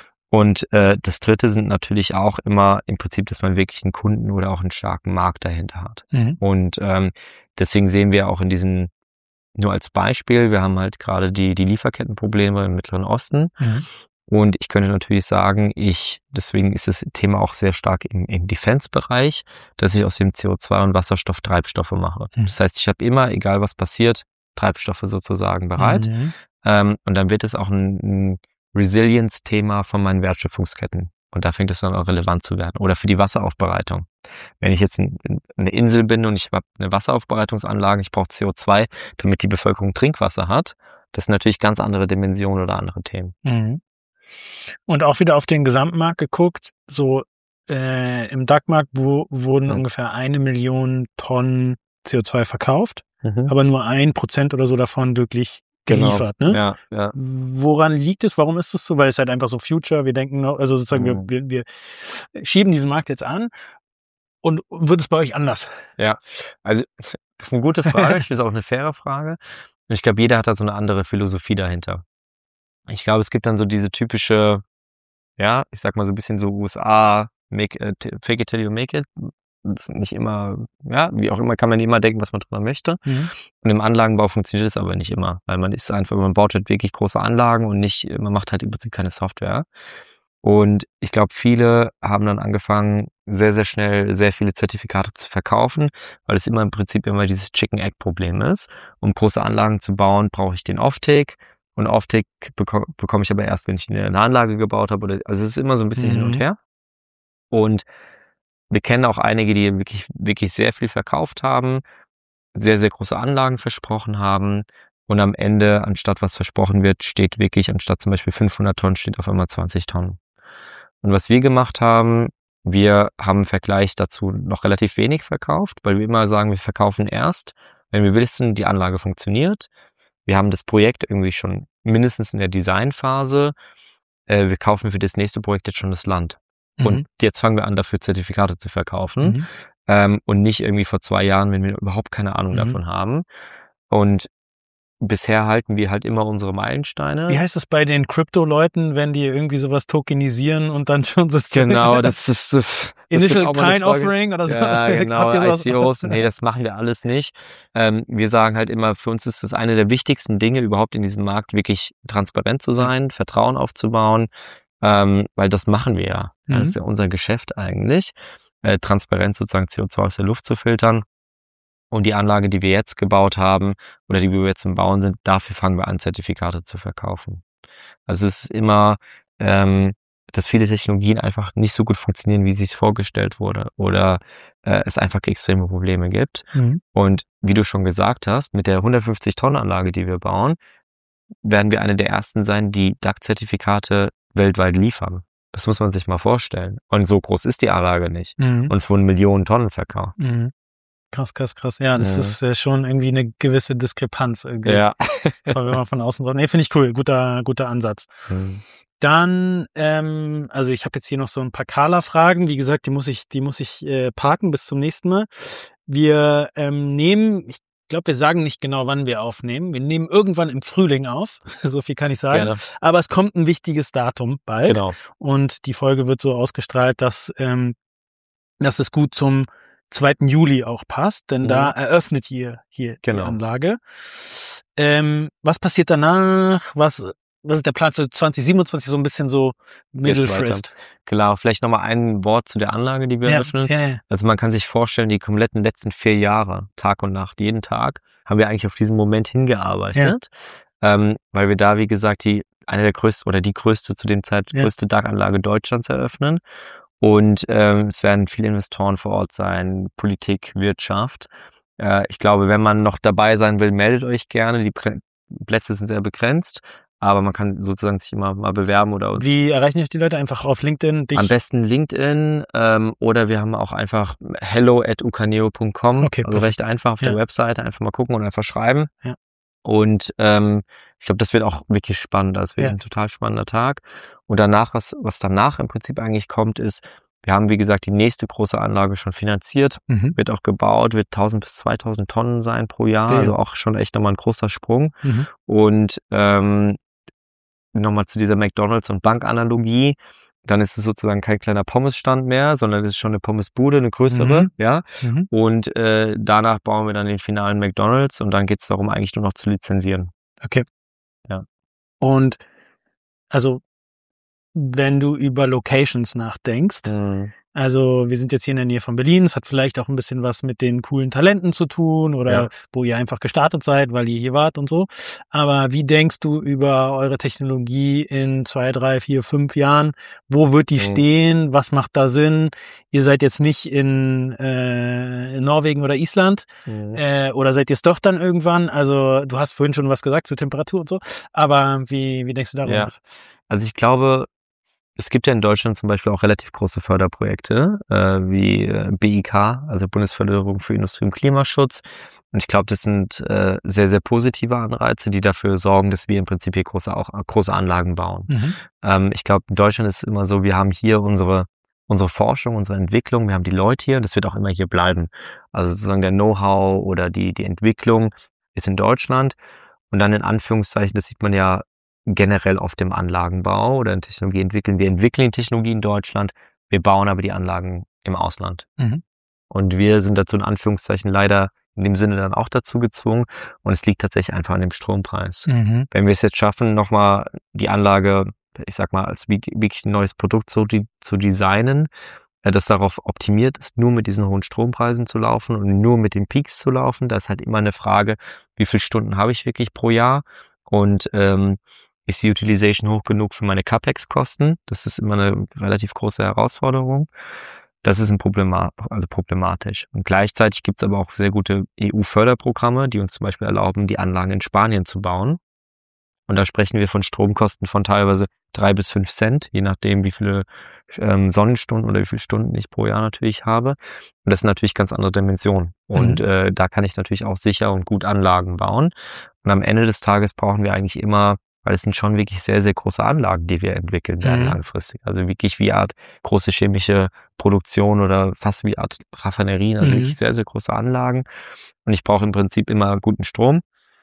Und äh, das dritte sind natürlich auch immer im Prinzip, dass man wirklich einen Kunden oder auch einen starken Markt dahinter hat. Mhm. Und ähm, deswegen sehen wir auch in diesem, nur als Beispiel, wir haben halt gerade die, die Lieferkettenprobleme im Mittleren Osten. Mhm. Und ich könnte natürlich sagen, ich, deswegen ist das Thema auch sehr stark im, im Defense-Bereich, dass ich aus dem C O zwei und Wasserstoff Treibstoffe mache. Mhm. Das heißt, ich habe immer, egal was passiert, Treibstoffe sozusagen bereit. Mhm. Ähm, und dann wird es auch ein, ein Resilience-Thema von meinen Wertschöpfungsketten. Und da fängt es dann auch relevant zu werden. Oder für die Wasseraufbereitung. Wenn ich jetzt ein, eine Insel bin und ich habe eine Wasseraufbereitungsanlage, ich brauche C O zwei, damit die Bevölkerung Trinkwasser hat, das sind natürlich ganz andere Dimensionen oder andere Themen. Mhm. Und auch wieder auf den Gesamtmarkt geguckt, so äh, im D A C-Markt wo, wurden Mhm. ungefähr eine Million Tonnen C O zwei verkauft, Mhm. aber nur ein Prozent oder so davon wirklich geliefert. Genau. Ne? Ja, ja. Woran liegt es? Warum ist es so? Weil es halt einfach so Future, wir denken noch, also sozusagen, Mhm. wir, wir, wir schieben diesen Markt jetzt an und wird es bei euch anders? Ja, also das ist eine gute Frage, ich finde es auch eine faire Frage. Und ich glaube, jeder hat da so eine andere Philosophie dahinter. Ich glaube, es gibt dann so diese typische, ja, ich sag mal so ein bisschen so U S A, make, äh, fake it till you make it. Das ist nicht immer, ja, wie auch immer kann man immer denken, was man drüber möchte. Mhm. Und im Anlagenbau funktioniert es aber nicht immer, weil man ist einfach, man baut halt wirklich große Anlagen und nicht, man macht halt im Prinzip keine Software. Und ich glaube, viele haben dann angefangen, sehr, sehr schnell sehr viele Zertifikate zu verkaufen, weil es immer im Prinzip immer dieses Chicken-Egg-Problem ist. Um große Anlagen zu bauen, brauche ich den Offtake. Und Offtake bekomme bekomm ich aber erst, wenn ich eine Anlage gebaut habe. Oder, also es ist immer so ein bisschen Mhm. hin und her. Und wir kennen auch einige, die wirklich, wirklich sehr viel verkauft haben, sehr, sehr große Anlagen versprochen haben. Und am Ende, anstatt was versprochen wird, steht wirklich, anstatt zum Beispiel fünfhundert Tonnen, steht auf einmal zwanzig Tonnen. Und was wir gemacht haben, wir haben im Vergleich dazu noch relativ wenig verkauft, weil wir immer sagen, wir verkaufen erst, wenn wir wissen, die Anlage funktioniert. Wir haben das Projekt irgendwie schon mindestens in der Designphase. Äh, wir kaufen für das nächste Projekt jetzt schon das Land. Mhm. Und jetzt fangen wir an, dafür Zertifikate zu verkaufen. Mhm. Ähm, und nicht irgendwie vor zwei Jahren, wenn wir überhaupt keine Ahnung Mhm. davon haben. Und bisher halten wir halt immer unsere Meilensteine. Wie heißt das bei den Krypto-Leuten, wenn die irgendwie sowas tokenisieren und dann schon so Genau, das ist das. Initial das wird auch mal eine Kind Frage. Offering oder so? Ja, genau, Habt ihr sowas? I C Os. Nee, das machen wir alles nicht. Ähm, wir sagen halt immer, für uns ist das eine der wichtigsten Dinge überhaupt in diesem Markt, wirklich transparent zu sein, Vertrauen aufzubauen, ähm, weil das machen wir ja. Mhm. Das ist ja unser Geschäft eigentlich, äh, transparent sozusagen C O zwei aus der Luft zu filtern. Und die Anlage, die wir jetzt gebaut haben oder die wir jetzt im Bauen sind, dafür fangen wir an, Zertifikate zu verkaufen. Also es ist immer, ähm, dass viele Technologien einfach nicht so gut funktionieren, wie sie es vorgestellt wurde oder äh, es einfach extreme Probleme gibt. Mhm. Und wie du schon gesagt hast, mit der hundertfünfzig Tonnen Anlage, die wir bauen, werden wir eine der ersten sein, die D A C-Zertifikate weltweit liefern. Das muss man sich mal vorstellen. Und so groß ist die Anlage nicht. Mhm. Und es wurden Millionen Tonnen verkauft. Mhm. Krass, krass, krass. Ja, das Ja. ist äh, schon irgendwie eine gewisse Diskrepanz irgendwie. Ja. Wenn man von außen drauf. Nee, finde ich cool. Guter, guter Ansatz. Mhm. Dann, ähm, also ich habe jetzt hier noch so ein paar Carla-Fragen. Wie gesagt, die muss ich, die muss ich äh, parken bis zum nächsten Mal. Wir ähm, nehmen, ich glaube, wir sagen nicht genau, wann wir aufnehmen. Wir nehmen irgendwann im Frühling auf. So viel kann ich sagen. Gerne. Aber es kommt ein wichtiges Datum bald. Genau. Und die Folge wird so ausgestrahlt, dass, ähm, dass es gut zum zweiten Juli auch passt, denn Mhm. da eröffnet ihr hier Genau. die Anlage. Ähm, was passiert danach? Was, was ist der Plan für zwanzig siebenundzwanzig? So ein bisschen so Mittelfrist. Genau, vielleicht nochmal ein Wort zu der Anlage, die wir Ja, öffnen. ja, ja. Also man kann sich vorstellen, die kompletten letzten vier Jahre, Tag und Nacht, jeden Tag, haben wir eigentlich auf diesen Moment hingearbeitet, ähm, weil wir da, wie gesagt, die eine der größten oder die größte zu dem Zeit Ja. größte D A C-Anlage Deutschlands eröffnen. Und ähm, es werden viele Investoren vor Ort sein, Politik, Wirtschaft. Äh, ich glaube, wenn man noch dabei sein will, meldet euch gerne. Die Prä- Plätze sind sehr begrenzt, aber man kann sozusagen sich immer mal bewerben oder uns. Wie erreichen euch die Leute? Einfach auf LinkedIn? Dich? Am besten LinkedIn ähm, oder wir haben auch einfach hello at ucaneo punkt com. Okay, Also perfekt. recht einfach auf der Ja. Webseite, einfach mal gucken und einfach schreiben. Ja. Und ähm, ich glaube, das wird auch wirklich spannend. Das wird Ja. ein total spannender Tag. Und danach, was, was danach im Prinzip eigentlich kommt, ist, wir haben, wie gesagt, die nächste große Anlage schon finanziert, Mhm. wird auch gebaut, wird tausend bis zweitausend Tonnen sein pro Jahr, Ja. also auch schon echt nochmal ein großer Sprung. Mhm. Und ähm, nochmal zu dieser McDonalds- und Bankanalogie, dann ist es sozusagen kein kleiner Pommesstand mehr, sondern es ist schon eine Pommesbude, eine größere, Mhm. ja. Mhm. Und äh, danach bauen wir dann den finalen McDonalds und dann geht es darum, eigentlich nur noch zu lizenzieren. Okay. Ja. Und also, wenn du über Locations nachdenkst, Mhm. also wir sind jetzt hier in der Nähe von Berlin, es hat vielleicht auch ein bisschen was mit den coolen Talenten zu tun oder Ja. wo ihr einfach gestartet seid, weil ihr hier wart und so. Aber wie denkst du über eure Technologie in zwei, drei, vier, fünf Jahren? Wo wird die Mhm. stehen? Was macht da Sinn? Ihr seid jetzt nicht in, äh, in Norwegen oder Island. Mhm. Äh, oder seid ihr es doch dann irgendwann? Also du hast vorhin schon was gesagt zur Temperatur und so. Aber wie, wie denkst du darüber? Ja. Also ich glaube, es gibt ja in Deutschland zum Beispiel auch relativ große Förderprojekte, äh, wie äh, B I K, also Bundesförderung für Industrie- und Klimaschutz. Und ich glaube, das sind äh, sehr, sehr positive Anreize, die dafür sorgen, dass wir im Prinzip hier große, auch große Anlagen bauen. Mhm. Ähm, ich glaube, in Deutschland ist es immer so, wir haben hier unsere, unsere Forschung, unsere Entwicklung, wir haben die Leute hier, das wird auch immer hier bleiben. Also sozusagen der Know-how oder die, die Entwicklung ist in Deutschland. Und dann in Anführungszeichen, das sieht man ja generell auf dem Anlagenbau oder in Technologie entwickeln. Wir entwickeln die Technologie in Deutschland, wir bauen aber die Anlagen im Ausland. Mhm. Und wir sind dazu in Anführungszeichen leider in dem Sinne dann auch dazu gezwungen. Und es liegt tatsächlich einfach an dem Strompreis. Mhm. Wenn wir es jetzt schaffen, nochmal die Anlage, ich sag mal, als wirklich ein neues Produkt zu, zu designen, das darauf optimiert ist, nur mit diesen hohen Strompreisen zu laufen und nur mit den Peaks zu laufen, da ist halt immer eine Frage, wie viele Stunden habe ich wirklich pro Jahr und ähm, ist die Utilization hoch genug für meine CapEx-Kosten? Das ist immer eine relativ große Herausforderung. Das ist ein Problema- also problematisch. Und gleichzeitig gibt es aber auch sehr gute E U-Förderprogramme, die uns zum Beispiel erlauben, die Anlagen in Spanien zu bauen. Und da sprechen wir von Stromkosten von teilweise drei bis fünf Cent, je nachdem, wie viele ähm, Sonnenstunden oder wie viele Stunden ich pro Jahr natürlich habe. Und das sind natürlich ganz andere Dimensionen. Und Mhm. äh, da kann ich natürlich auch sicher und gut Anlagen bauen. Und am Ende des Tages brauchen wir eigentlich immer, weil es sind schon wirklich sehr, sehr große Anlagen, die wir entwickeln werden Mhm. langfristig. Also wirklich wie Art große chemische Produktion oder fast wie Art Raffinerien, also Mhm. wirklich sehr, sehr große Anlagen. Und ich brauche im Prinzip immer guten Strom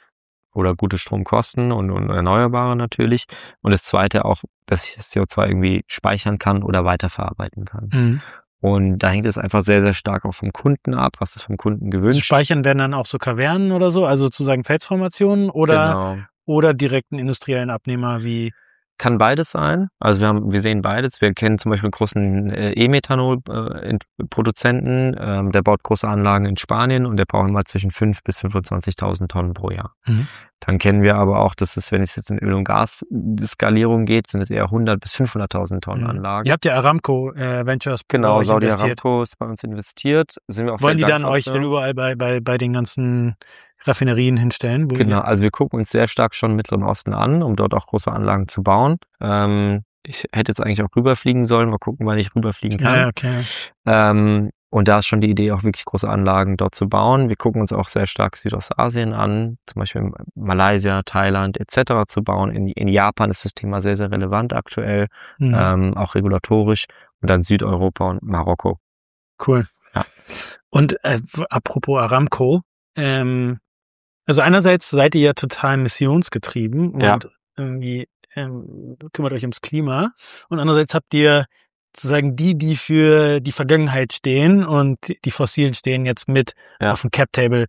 oder gute Stromkosten und, und Erneuerbare natürlich. Und das Zweite auch, dass ich das C O zwei irgendwie speichern kann oder weiterverarbeiten kann. Mhm. Und da hängt es einfach sehr, sehr stark auch vom Kunden ab, was ist vom Kunden Also gewünscht. speichern werden dann auch so Kavernen oder so, also sozusagen Felsformationen oder, Genau. oder direkten industriellen Abnehmer wie kann beides sein. Also wir haben, wir sehen beides. Wir kennen zum Beispiel einen großen äh, E-Methanol-Produzenten, äh, ähm, der baut große Anlagen in Spanien und der braucht immer zwischen fünf bis fünfundzwanzigtausend Tonnen pro Jahr. Mhm. Dann kennen wir aber auch, dass es, wenn es jetzt in Öl- und Gas-Skalierung geht, sind es eher hundert bis fünfhunderttausend Tonnen Mhm. Anlagen. Ihr habt ja Aramco äh, Ventures bei Genau, euch Saudi investiert. Aramco ist bei uns investiert. Sind wir auch Wollen die sehr dann dankbar euch für. denn überall bei, bei, bei den ganzen Raffinerien hinstellen? Wo Genau, ihr, also wir gucken uns sehr stark schon im Mittleren Osten an, um dort auch große Anlagen zu bauen. Ähm, ich hätte jetzt eigentlich auch rüberfliegen sollen, mal gucken, wann ich rüberfliegen kann. ja, okay. Ähm, und da ist schon die Idee, auch wirklich große Anlagen dort zu bauen. Wir gucken uns auch sehr stark Südostasien an, zum Beispiel Malaysia, Thailand et cetera zu bauen. In, in Japan ist das Thema sehr, sehr relevant aktuell, Mhm. ähm, auch regulatorisch. Und dann Südeuropa und Marokko. Cool. Ja. Und äh, apropos Aramco, ähm, also einerseits seid ihr ja total missionsgetrieben Ja. und irgendwie ähm, kümmert euch ums Klima und andererseits habt ihr sozusagen die, die für die Vergangenheit stehen und die Fossilen stehen jetzt mit Ja. auf dem Cap-Table.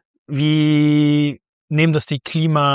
Wie nehmen das die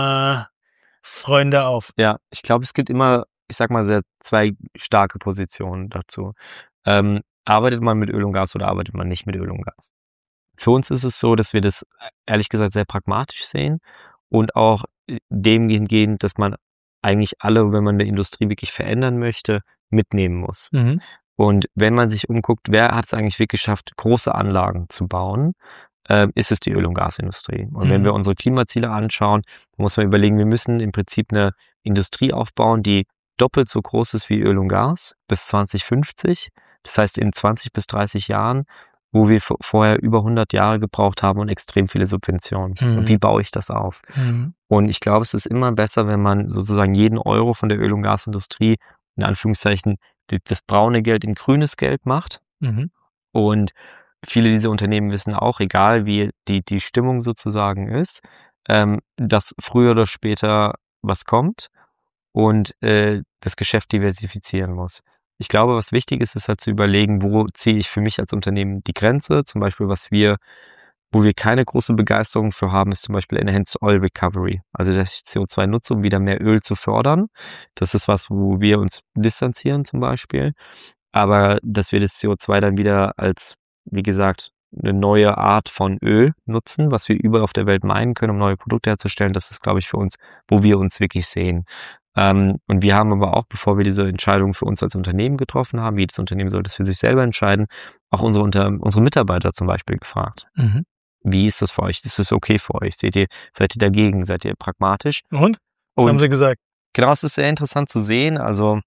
Klimafreunde auf? Ja, ich glaube, es gibt immer, ich sag mal, sehr zwei starke Positionen dazu. Ähm, arbeitet man mit Öl und Gas oder arbeitet man nicht mit Öl und Gas? Für uns ist es so, dass wir das ehrlich gesagt sehr pragmatisch sehen und auch dem hingehend, dass man eigentlich alle, wenn man eine Industrie wirklich verändern möchte, mitnehmen muss. Mhm. Und wenn man sich umguckt, wer hat es eigentlich wirklich geschafft, große Anlagen zu bauen, äh, ist es die Öl- und Gasindustrie. Und Mhm. wenn wir unsere Klimaziele anschauen, muss man überlegen, wir müssen im Prinzip eine Industrie aufbauen, die doppelt so groß ist wie Öl und Gas bis zwanzig fünfzig. Das heißt, in zwanzig bis dreißig Jahren, wo wir vorher über hundert Jahre gebraucht haben und extrem viele Subventionen. Mhm. Und wie baue ich das auf? Mhm. Und ich glaube, es ist immer besser, wenn man sozusagen jeden Euro von der Öl- und Gasindustrie, in Anführungszeichen, die, das braune Geld in grünes Geld macht. Mhm. Und viele dieser Unternehmen wissen auch, egal wie die, die Stimmung sozusagen ist, ähm, dass früher oder später was kommt und äh, das Geschäft diversifizieren muss. Ich glaube, was wichtig ist, ist halt zu überlegen, wo ziehe ich für mich als Unternehmen die Grenze. Zum Beispiel, was wir, wo wir keine große Begeisterung für haben, ist zum Beispiel Enhanced Oil Recovery. Also, dass ich C O zwei nutze, um wieder mehr Öl zu fördern. Das ist was, wo wir uns distanzieren zum Beispiel. Aber dass wir das C O zwei dann wieder als, wie gesagt, eine neue Art von Öl nutzen, was wir überall auf der Welt meinen können, um neue Produkte herzustellen, das ist, glaube ich, für uns, wo wir uns wirklich sehen. Ähm, und wir haben aber auch, bevor wir diese Entscheidung für uns als Unternehmen getroffen haben, jedes Unternehmen soll das für sich selber entscheiden, auch unsere, unter, unsere Mitarbeiter zum Beispiel gefragt. Mhm. Wie ist das für euch? Ist das okay für euch? Seht ihr, seid ihr dagegen? Seid ihr pragmatisch? Und? Was Und haben sie gesagt? Genau, es ist sehr interessant zu sehen. Also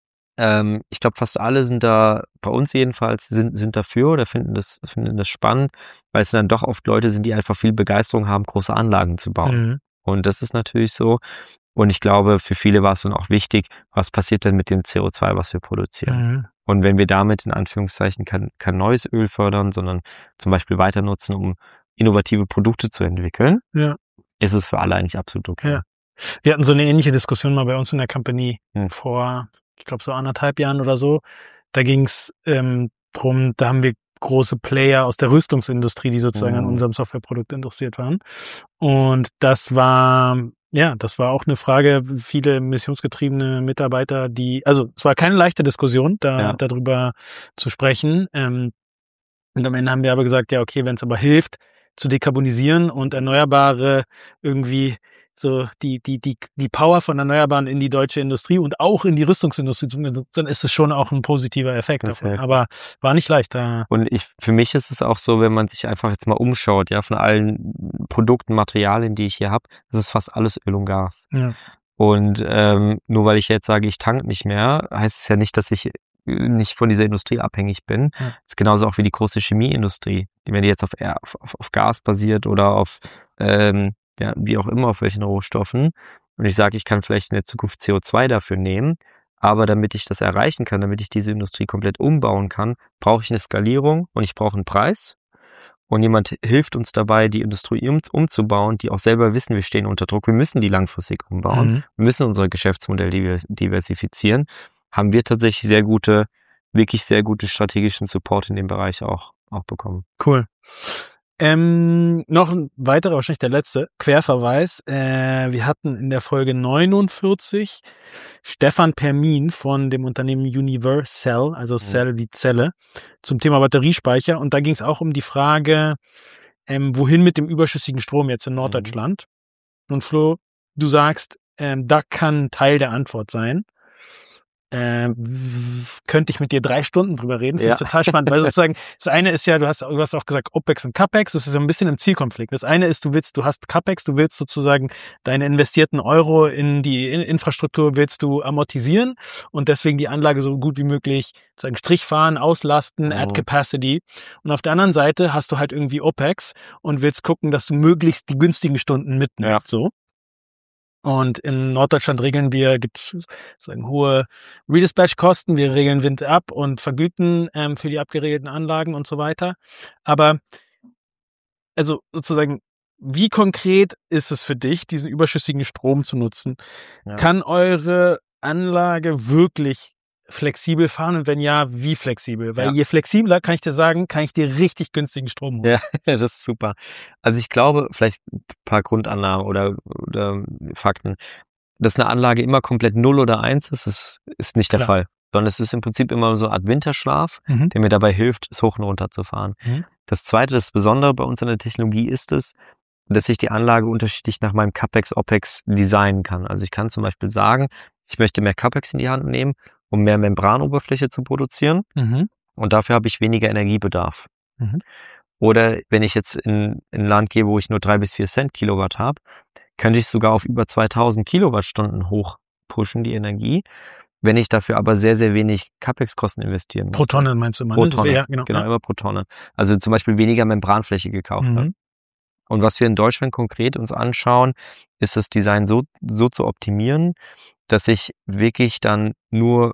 ähm, ich glaube, fast alle sind da, bei uns jedenfalls, sind, sind dafür oder finden das, finden das spannend, weil es dann doch oft Leute sind, die einfach viel Begeisterung haben, große Anlagen zu bauen. Mhm. Und das ist natürlich so. Und ich glaube, für viele war es dann auch wichtig, was passiert denn mit dem C O zwei, was wir produzieren. Mhm. Und wenn wir damit in Anführungszeichen kein, kein neues Öl fördern, sondern zum Beispiel weiter nutzen, um innovative Produkte zu entwickeln, Ja. ist es für alle eigentlich absolut okay. Ja. Wir hatten so eine ähnliche Diskussion mal bei uns in der Company Hm. vor, ich glaube, so anderthalb Jahren oder so. Da ging es ähm, drum, da haben wir große Player aus der Rüstungsindustrie, die sozusagen Mhm. an unserem Softwareprodukt interessiert waren. Und das war, ja, das war auch eine Frage, viele missionsgetriebene Mitarbeiter, die, also es war keine leichte Diskussion, da Ja. darüber zu sprechen. Ähm, und am Ende haben wir aber gesagt, ja, okay, wenn es aber hilft, zu dekarbonisieren und Erneuerbare irgendwie so die, die, die, die Power von Erneuerbaren in die deutsche Industrie und auch in die Rüstungsindustrie, dann ist es schon auch ein positiver Effekt Das davon. hilft. Aber war nicht leicht. Da. Und ich, für mich ist es auch so, wenn man sich einfach jetzt mal umschaut, ja, von allen Produkten, Materialien, die ich hier habe, das ist fast alles Öl und Gas. Ja. Und ähm, nur weil ich jetzt sage, ich tank nicht mehr, heißt es ja nicht, dass ich nicht von dieser Industrie abhängig bin. Ja. Das ist genauso auch wie die große Chemieindustrie, die, wenn die jetzt auf, auf, auf, auf Gas basiert oder auf, ähm, ja, wie auch immer, auf welchen Rohstoffen. Und ich sage, ich kann vielleicht in der Zukunft C O zwei dafür nehmen, aber damit ich das erreichen kann, damit ich diese Industrie komplett umbauen kann, brauche ich eine Skalierung und ich brauche einen Preis. Und jemand hilft uns dabei, die Industrie um, umzubauen, die auch selber wissen, wir stehen unter Druck, wir müssen die langfristig umbauen, Mhm. wir müssen unser Geschäftsmodell diversifizieren, haben wir tatsächlich sehr gute, wirklich sehr gute strategischen Support in dem Bereich auch, auch bekommen. Cool. Ähm, noch ein weiterer, wahrscheinlich der letzte, Querverweis. Äh, wir hatten in der Folge neunundvierzig Stefan Permin von dem Unternehmen Universal, also Mhm. Cell wie Zelle, zum Thema Batteriespeicher. Und da ging es auch um die Frage, ähm, wohin mit dem überschüssigen Strom jetzt in Norddeutschland. Und Flo, du sagst, ähm, da kann Teil der Antwort sein. Äh, w- könnte ich mit dir drei Stunden drüber reden, finde Ja. ich total spannend, weil sozusagen das eine ist ja, du hast, du hast auch gesagt OPEX und CAPEX, das ist so ein bisschen im Zielkonflikt. Das eine ist, du willst, du hast CAPEX, du willst sozusagen deine investierten Euro in die in Infrastruktur willst du amortisieren und deswegen die Anlage so gut wie möglich sozusagen Strich fahren, auslasten, add Mhm. capacity. Und auf der anderen Seite hast du halt irgendwie OPEX und willst gucken, dass du möglichst die günstigen Stunden mitnimmst, Ja. so. Und in Norddeutschland regeln wir, gibt es sozusagen hohe Redispatch-Kosten. Wir regeln Wind ab und vergüten ähm, für die abgeregelten Anlagen und so weiter. Aber also sozusagen, wie konkret ist es für dich, diesen überschüssigen Strom zu nutzen? Ja. Kann eure Anlage wirklich flexibel fahren? Und wenn ja, wie flexibel? Weil Ja. je flexibler, kann ich dir sagen, kann ich dir richtig günstigen Strom holen. Ja, das ist super. Also ich glaube, vielleicht ein paar Grundannahmen oder, oder Fakten, dass eine Anlage immer komplett null oder eins ist, ist, ist nicht der Klar. Fall. Sondern es ist im Prinzip immer so eine Art Winterschlaf, Mhm. der mir dabei hilft, es hoch und runter zu fahren. Mhm. Das Zweite, das Besondere bei uns in der Technologie ist es, dass ich die Anlage unterschiedlich nach meinem CAPEX, OPEX designen kann. Also ich kann zum Beispiel sagen, ich möchte mehr CAPEX in die Hand nehmen, um mehr Membranoberfläche zu produzieren. Mhm. Und dafür habe ich weniger Energiebedarf. Mhm. Oder wenn ich jetzt in, in ein Land gehe, wo ich nur drei bis vier Cent Kilowatt habe, könnte ich sogar auf über zweitausend Kilowattstunden hochpushen, die Energie, wenn ich dafür aber sehr, sehr wenig CAPEX-Kosten investieren muss. Pro Tonne meinst du immer, Pro ne? Das Tonne, wäre- ja, genau. genau, Ja. immer pro Tonne. Also zum Beispiel weniger Membranfläche gekauft habe. Mhm. Und was wir in Deutschland konkret uns anschauen, ist das Design so, so zu optimieren, dass ich wirklich dann nur,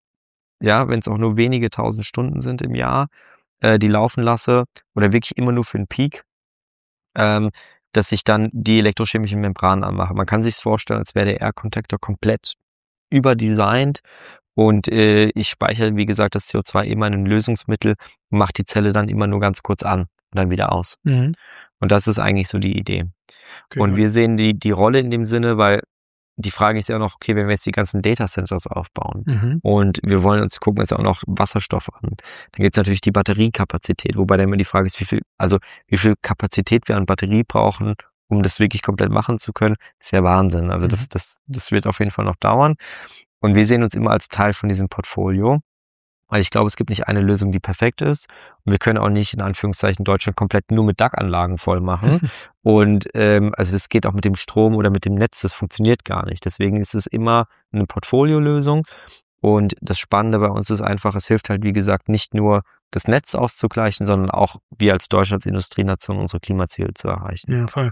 ja, wenn es auch nur wenige tausend Stunden sind im Jahr, äh, die laufen lasse oder wirklich immer nur für den Peak, ähm, dass ich dann die elektrochemischen Membranen anmache. Man kann sich vorstellen, als wäre der Air Contactor komplett überdesignt und äh, ich speichere, wie gesagt, das C O zwei immer in ein Lösungsmittel und mache die Zelle dann immer nur ganz kurz an und dann wieder aus. Mhm. Und das ist eigentlich so die Idee. Okay, Und cool. wir sehen die, die Rolle in dem Sinne, weil die Frage ist ja auch noch, okay, wenn wir jetzt die ganzen Data Centers aufbauen Mhm. und wir wollen uns gucken jetzt auch noch Wasserstoff an, dann gibt es natürlich die Batteriekapazität, wobei dann immer die Frage ist, wie viel, also wie viel Kapazität wir an Batterie brauchen, um das wirklich komplett machen zu können, ist ja Wahnsinn. Also Mhm. das, das, das wird auf jeden Fall noch dauern. Und wir sehen uns immer als Teil von diesem Portfolio, weil ich glaube, es gibt nicht eine Lösung, die perfekt ist. Und wir können auch nicht in Anführungszeichen Deutschland komplett nur mit D A C-Anlagen voll machen. Und ähm, also das geht auch mit dem Strom oder mit dem Netz, das funktioniert gar nicht. Deswegen ist es immer eine Portfoliolösung. Und das Spannende bei uns ist einfach, es hilft halt, wie gesagt, nicht nur das Netz auszugleichen, sondern auch wir als Deutschland als Industrienation unsere Klimaziele zu erreichen. Ja, voll.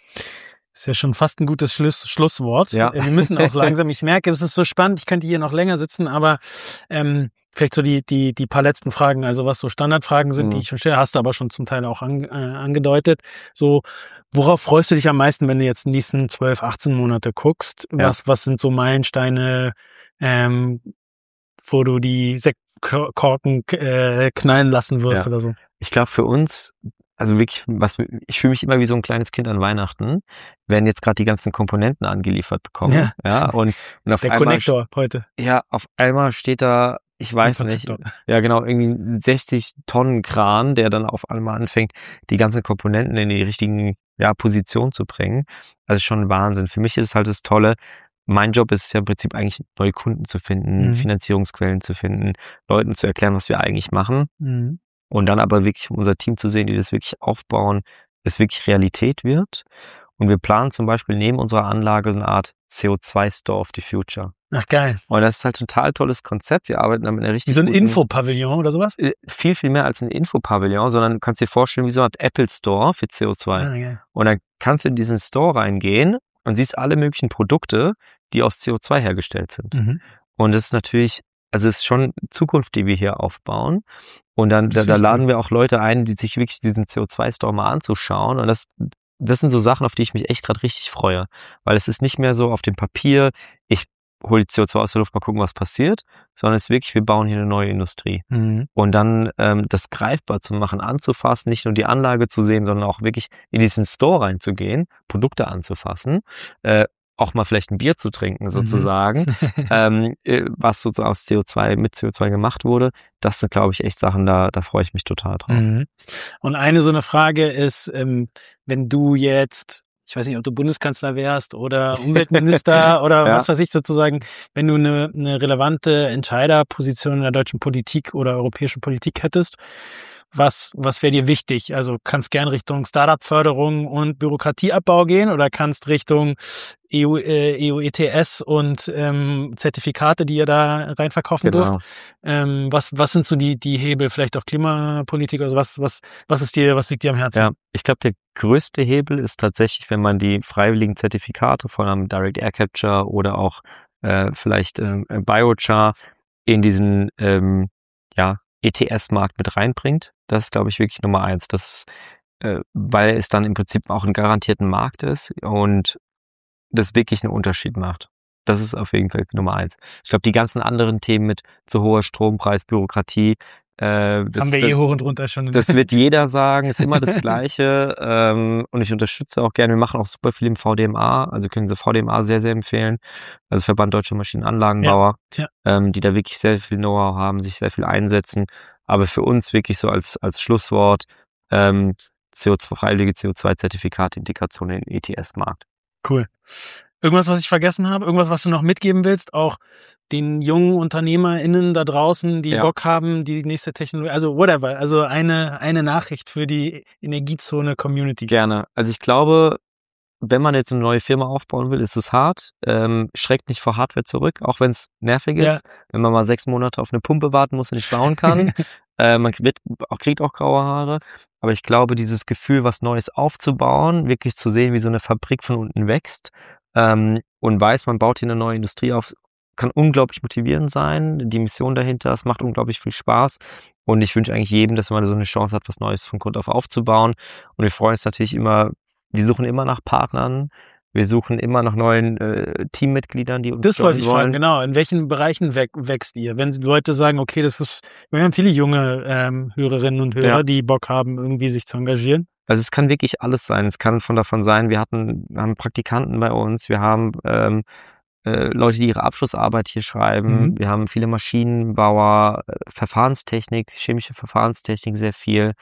Ist ja schon fast ein gutes Schluss, Schlusswort. Ja. Wir müssen auch langsam, ich merke, es ist so spannend, ich könnte hier noch länger sitzen, aber ähm, vielleicht so die, die, die paar letzten Fragen, also was so Standardfragen sind, Mhm. die ich schon stelle, hast du aber schon zum Teil auch an, äh, angedeutet. So, worauf freust du dich am meisten, wenn du jetzt die nächsten zwölf, achtzehn Monate guckst? Ja. Was, was sind so Meilensteine, ähm, wo du die Sektkorken äh, knallen lassen wirst Ja. oder so? Ich glaube für uns, also wirklich, was ich fühle mich immer wie so ein kleines Kind an Weihnachten, wenn jetzt gerade die ganzen Komponenten angeliefert bekommen. Ja. Ja, und, und auf Der einmal Connector heute. ja, auf einmal steht da, ich weiß Ein nicht, Connector. ja genau, irgendwie ein sechzig Tonnen Kran, der dann auf einmal anfängt, die ganzen Komponenten in die richtigen ja, Position zu bringen. Also schon Wahnsinn. Für mich ist es halt das Tolle, mein Job ist es ja im Prinzip eigentlich, neue Kunden zu finden, Mhm. Finanzierungsquellen zu finden, Leuten zu erklären, was wir eigentlich machen. Mhm. Und dann aber wirklich unser Team zu sehen, die das wirklich aufbauen, es wirklich Realität wird. Und wir planen zum Beispiel neben unserer Anlage so eine Art C O zwei Store of the Future. Ach, geil. Und das ist halt ein total tolles Konzept. Wir arbeiten da mit einer Wie richtig so ein guten- Infopavillon oder sowas? äh, viel, viel mehr als ein Infopavillon, sondern du kannst dir vorstellen, wie so eine Art Apple Store für C O zwei. Ah, geil. Und dann kannst du in diesen Store reingehen und siehst alle möglichen Produkte, die aus C O zwei hergestellt sind. Mhm. Und das ist natürlich, also es ist schon Zukunft, die wir hier aufbauen. Und dann, Das da, da ist laden cool. wir auch Leute ein, die sich wirklich diesen C O zwei Store mal anzuschauen. Und das, das sind so Sachen, auf die ich mich echt gerade richtig freue. Weil es ist nicht mehr so auf dem Papier, ich hol die C O zwei aus der Luft, mal gucken, was passiert, sondern es ist wirklich, wir bauen hier eine neue Industrie. Mhm. Und dann ähm, das greifbar zu machen, anzufassen, nicht nur die Anlage zu sehen, sondern auch wirklich in diesen Store reinzugehen, Produkte anzufassen, äh, auch mal vielleicht ein Bier zu trinken sozusagen, Mhm. ähm, äh, was sozusagen aus C O zwei, mit C O zwei gemacht wurde, das sind, glaube ich, echt Sachen, da, da freue ich mich total drauf. Mhm. Und eine so eine Frage ist, ähm, wenn du jetzt, ich weiß nicht, ob du Bundeskanzler wärst oder Umweltminister oder Ja. was weiß ich sozusagen, wenn du eine, eine relevante Entscheiderposition in der deutschen Politik oder europäischen Politik hättest, was, was wäre dir wichtig? Also kannst gern Richtung Startup-Förderung und Bürokratieabbau gehen oder kannst Richtung E U, äh, E U E T S und ähm, Zertifikate, die ihr da reinverkaufen Genau. dürft. Ähm, was, was sind so die, die Hebel? Vielleicht auch Klimapolitik? Also was, was, was ist dir, was liegt dir am Herzen? Ja, ich glaube, der größte Hebel ist tatsächlich, wenn man die freiwilligen Zertifikate von einem Direct Air Capture oder auch äh, vielleicht äh, Biochar in diesen ähm, ja, E T S-Markt mit reinbringt. Das ist, glaube ich, wirklich Nummer eins. Das ist, äh, weil es dann im Prinzip auch einen garantierten Markt ist und das wirklich einen Unterschied macht. Das ist auf jeden Fall Nummer eins. Ich glaube, die ganzen anderen Themen mit zu hoher Strompreis, Bürokratie, äh, das, Haben wir das, eh hoch und runter schon. das wird jeder sagen, ist immer das Gleiche. ähm, und ich unterstütze auch gerne. Wir machen auch super viel im V D M A, also können Sie V D M A sehr, sehr empfehlen. Also Verband Deutscher Maschinenanlagenbauer, Ja, Ähm, die da wirklich sehr viel Know-how haben, sich sehr viel einsetzen. Aber für uns wirklich so als, als Schlusswort ähm, C O zwei, freiwillige C O zwei Zertifikate-Integration in den E T S-Markt. Cool. Irgendwas, was ich vergessen habe? Irgendwas, was du noch mitgeben willst? Auch den jungen UnternehmerInnen da draußen, die Ja. Bock haben, die nächste Technologie, also whatever. Also eine, eine Nachricht für die Energiezone-Community. Gerne. Also ich glaube, wenn man jetzt eine neue Firma aufbauen will, ist es hart. Ähm, schreckt nicht vor Hardware zurück, auch wenn es nervig Ja. ist. Wenn man mal sechs Monate auf eine Pumpe warten muss und nicht bauen kann. äh, man wird auch, kriegt auch graue Haare. Aber ich glaube, dieses Gefühl, was Neues aufzubauen, wirklich zu sehen, wie so eine Fabrik von unten wächst ähm, und weiß, man baut hier eine neue Industrie auf, kann unglaublich motivierend sein. Die Mission dahinter, es macht unglaublich viel Spaß. Und ich wünsche eigentlich jedem, dass man so eine Chance hat, was Neues von Grund auf aufzubauen. Und wir freuen uns natürlich immer, wir suchen immer nach Partnern. Wir suchen immer nach neuen äh, Teammitgliedern, die uns Das wollte joinen ich wollen. fragen, genau. In welchen Bereichen wäch- wächst ihr? Wenn Leute sagen, okay, das ist, wir haben viele junge ähm, Hörerinnen und Hörer, Ja. die Bock haben, irgendwie sich zu engagieren. Also es kann wirklich alles sein. Es kann von davon sein, wir hatten, wir haben Praktikanten bei uns, wir haben ähm, äh, Leute, die ihre Abschlussarbeit hier schreiben, Mhm. wir haben viele Maschinenbauer, äh, Verfahrenstechnik, chemische Verfahrenstechnik sehr viel,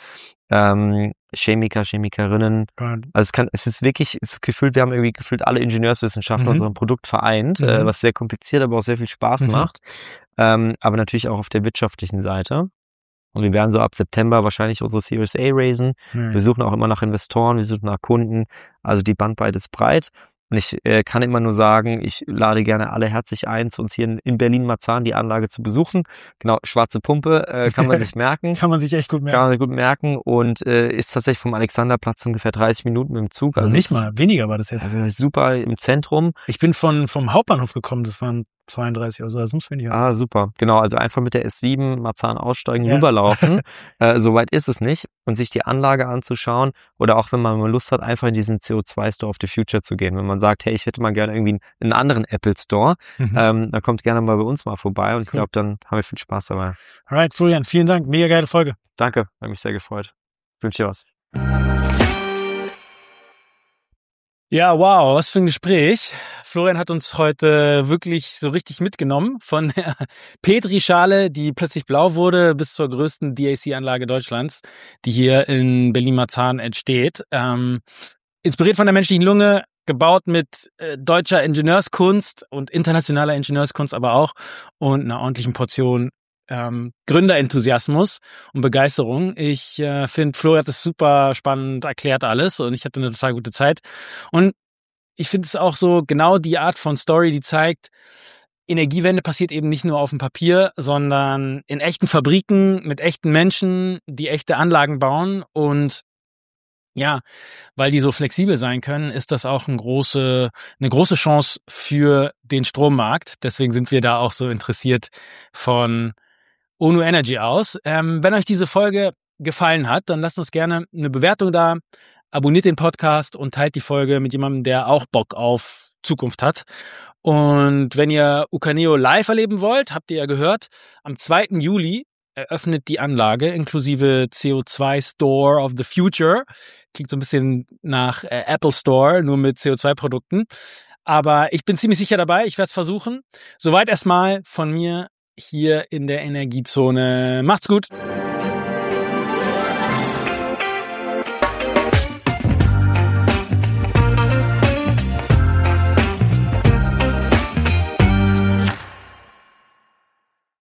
ähm, Chemiker, Chemikerinnen. Also es kann, es ist wirklich, es ist gefühlt, wir haben irgendwie gefühlt alle Ingenieurswissenschaften Mhm. in unserem Produkt vereint, äh, Mhm. was sehr kompliziert, aber auch sehr viel Spaß Mhm. macht. Ähm, aber natürlich auch auf der wirtschaftlichen Seite. Und wir werden so ab September wahrscheinlich unsere Series A raisen. Mhm. Wir suchen auch immer nach Investoren, wir suchen nach Kunden. Also die Bandbreite ist breit. Und ich äh, kann immer nur sagen, ich lade gerne alle herzlich ein, zu uns hier in, in Berlin-Marzahn die Anlage zu besuchen. Genau, schwarze Pumpe äh, kann man sich merken. Kann man sich echt gut Kann merken. man sich gut mermerken. Und äh, ist tatsächlich vom Alexanderplatz ungefähr dreißig Minuten mit dem Zug. Also Also nicht ist, mal, weniger war das jetzt. Also super im Zentrum. Ich bin von vom Hauptbahnhof gekommen, das waren zweiunddreißig oder so, das muss weniger. Ah, super. Genau, also einfach mit der S sieben Marzahn aussteigen, Ja. rüberlaufen. äh, so weit ist es nicht. Und sich die Anlage anzuschauen oder auch, wenn man mal Lust hat, einfach in diesen C O zwei Store of the Future zu gehen. Wenn man sagt, hey, ich hätte mal gerne irgendwie einen anderen Apple Store, Mhm. ähm, dann kommt gerne mal bei uns mal vorbei und ich Cool. glaube, dann haben wir viel Spaß dabei. Alright, Florian, vielen Dank, mega geile Folge. Danke, hat mich sehr gefreut. Ich wünsche dir was. Ja, wow, was für ein Gespräch. Florian hat uns heute wirklich so richtig mitgenommen von der Petrischale, die plötzlich blau wurde, bis zur größten D A C-Anlage Deutschlands, die hier in Berlin-Marzahn entsteht. Ähm, inspiriert von der menschlichen Lunge, gebaut mit äh, deutscher Ingenieurskunst und internationaler Ingenieurskunst aber auch und einer ordentlichen Portion ähm, Gründerenthusiasmus und Begeisterung. Ich äh, finde, Florian hat das super spannend erklärt alles und ich hatte eine total gute Zeit. Und ich finde es auch so genau die Art von Story, die zeigt, Energiewende passiert eben nicht nur auf dem Papier, sondern in echten Fabriken mit echten Menschen, die echte Anlagen bauen. Und ja, weil die so flexibel sein können, ist das auch eine große, eine große Chance für den Strommarkt. Deswegen sind wir da auch so interessiert von Onu Energy aus. Ähm, wenn euch diese Folge gefallen hat, dann lasst uns gerne eine Bewertung da, abonniert den Podcast und teilt die Folge mit jemandem, der auch Bock auf Zukunft hat. Und wenn ihr Ukaneo live erleben wollt, habt ihr ja gehört, am zweiten Juli eröffnet die Anlage inklusive C O zwei Store of the Future. Klingt so ein bisschen nach äh, Apple Store, nur mit C O zwei Produkten. Aber ich bin ziemlich sicher dabei, ich werde es versuchen. Soweit erstmal von mir hier in der Energiezone. Macht's gut!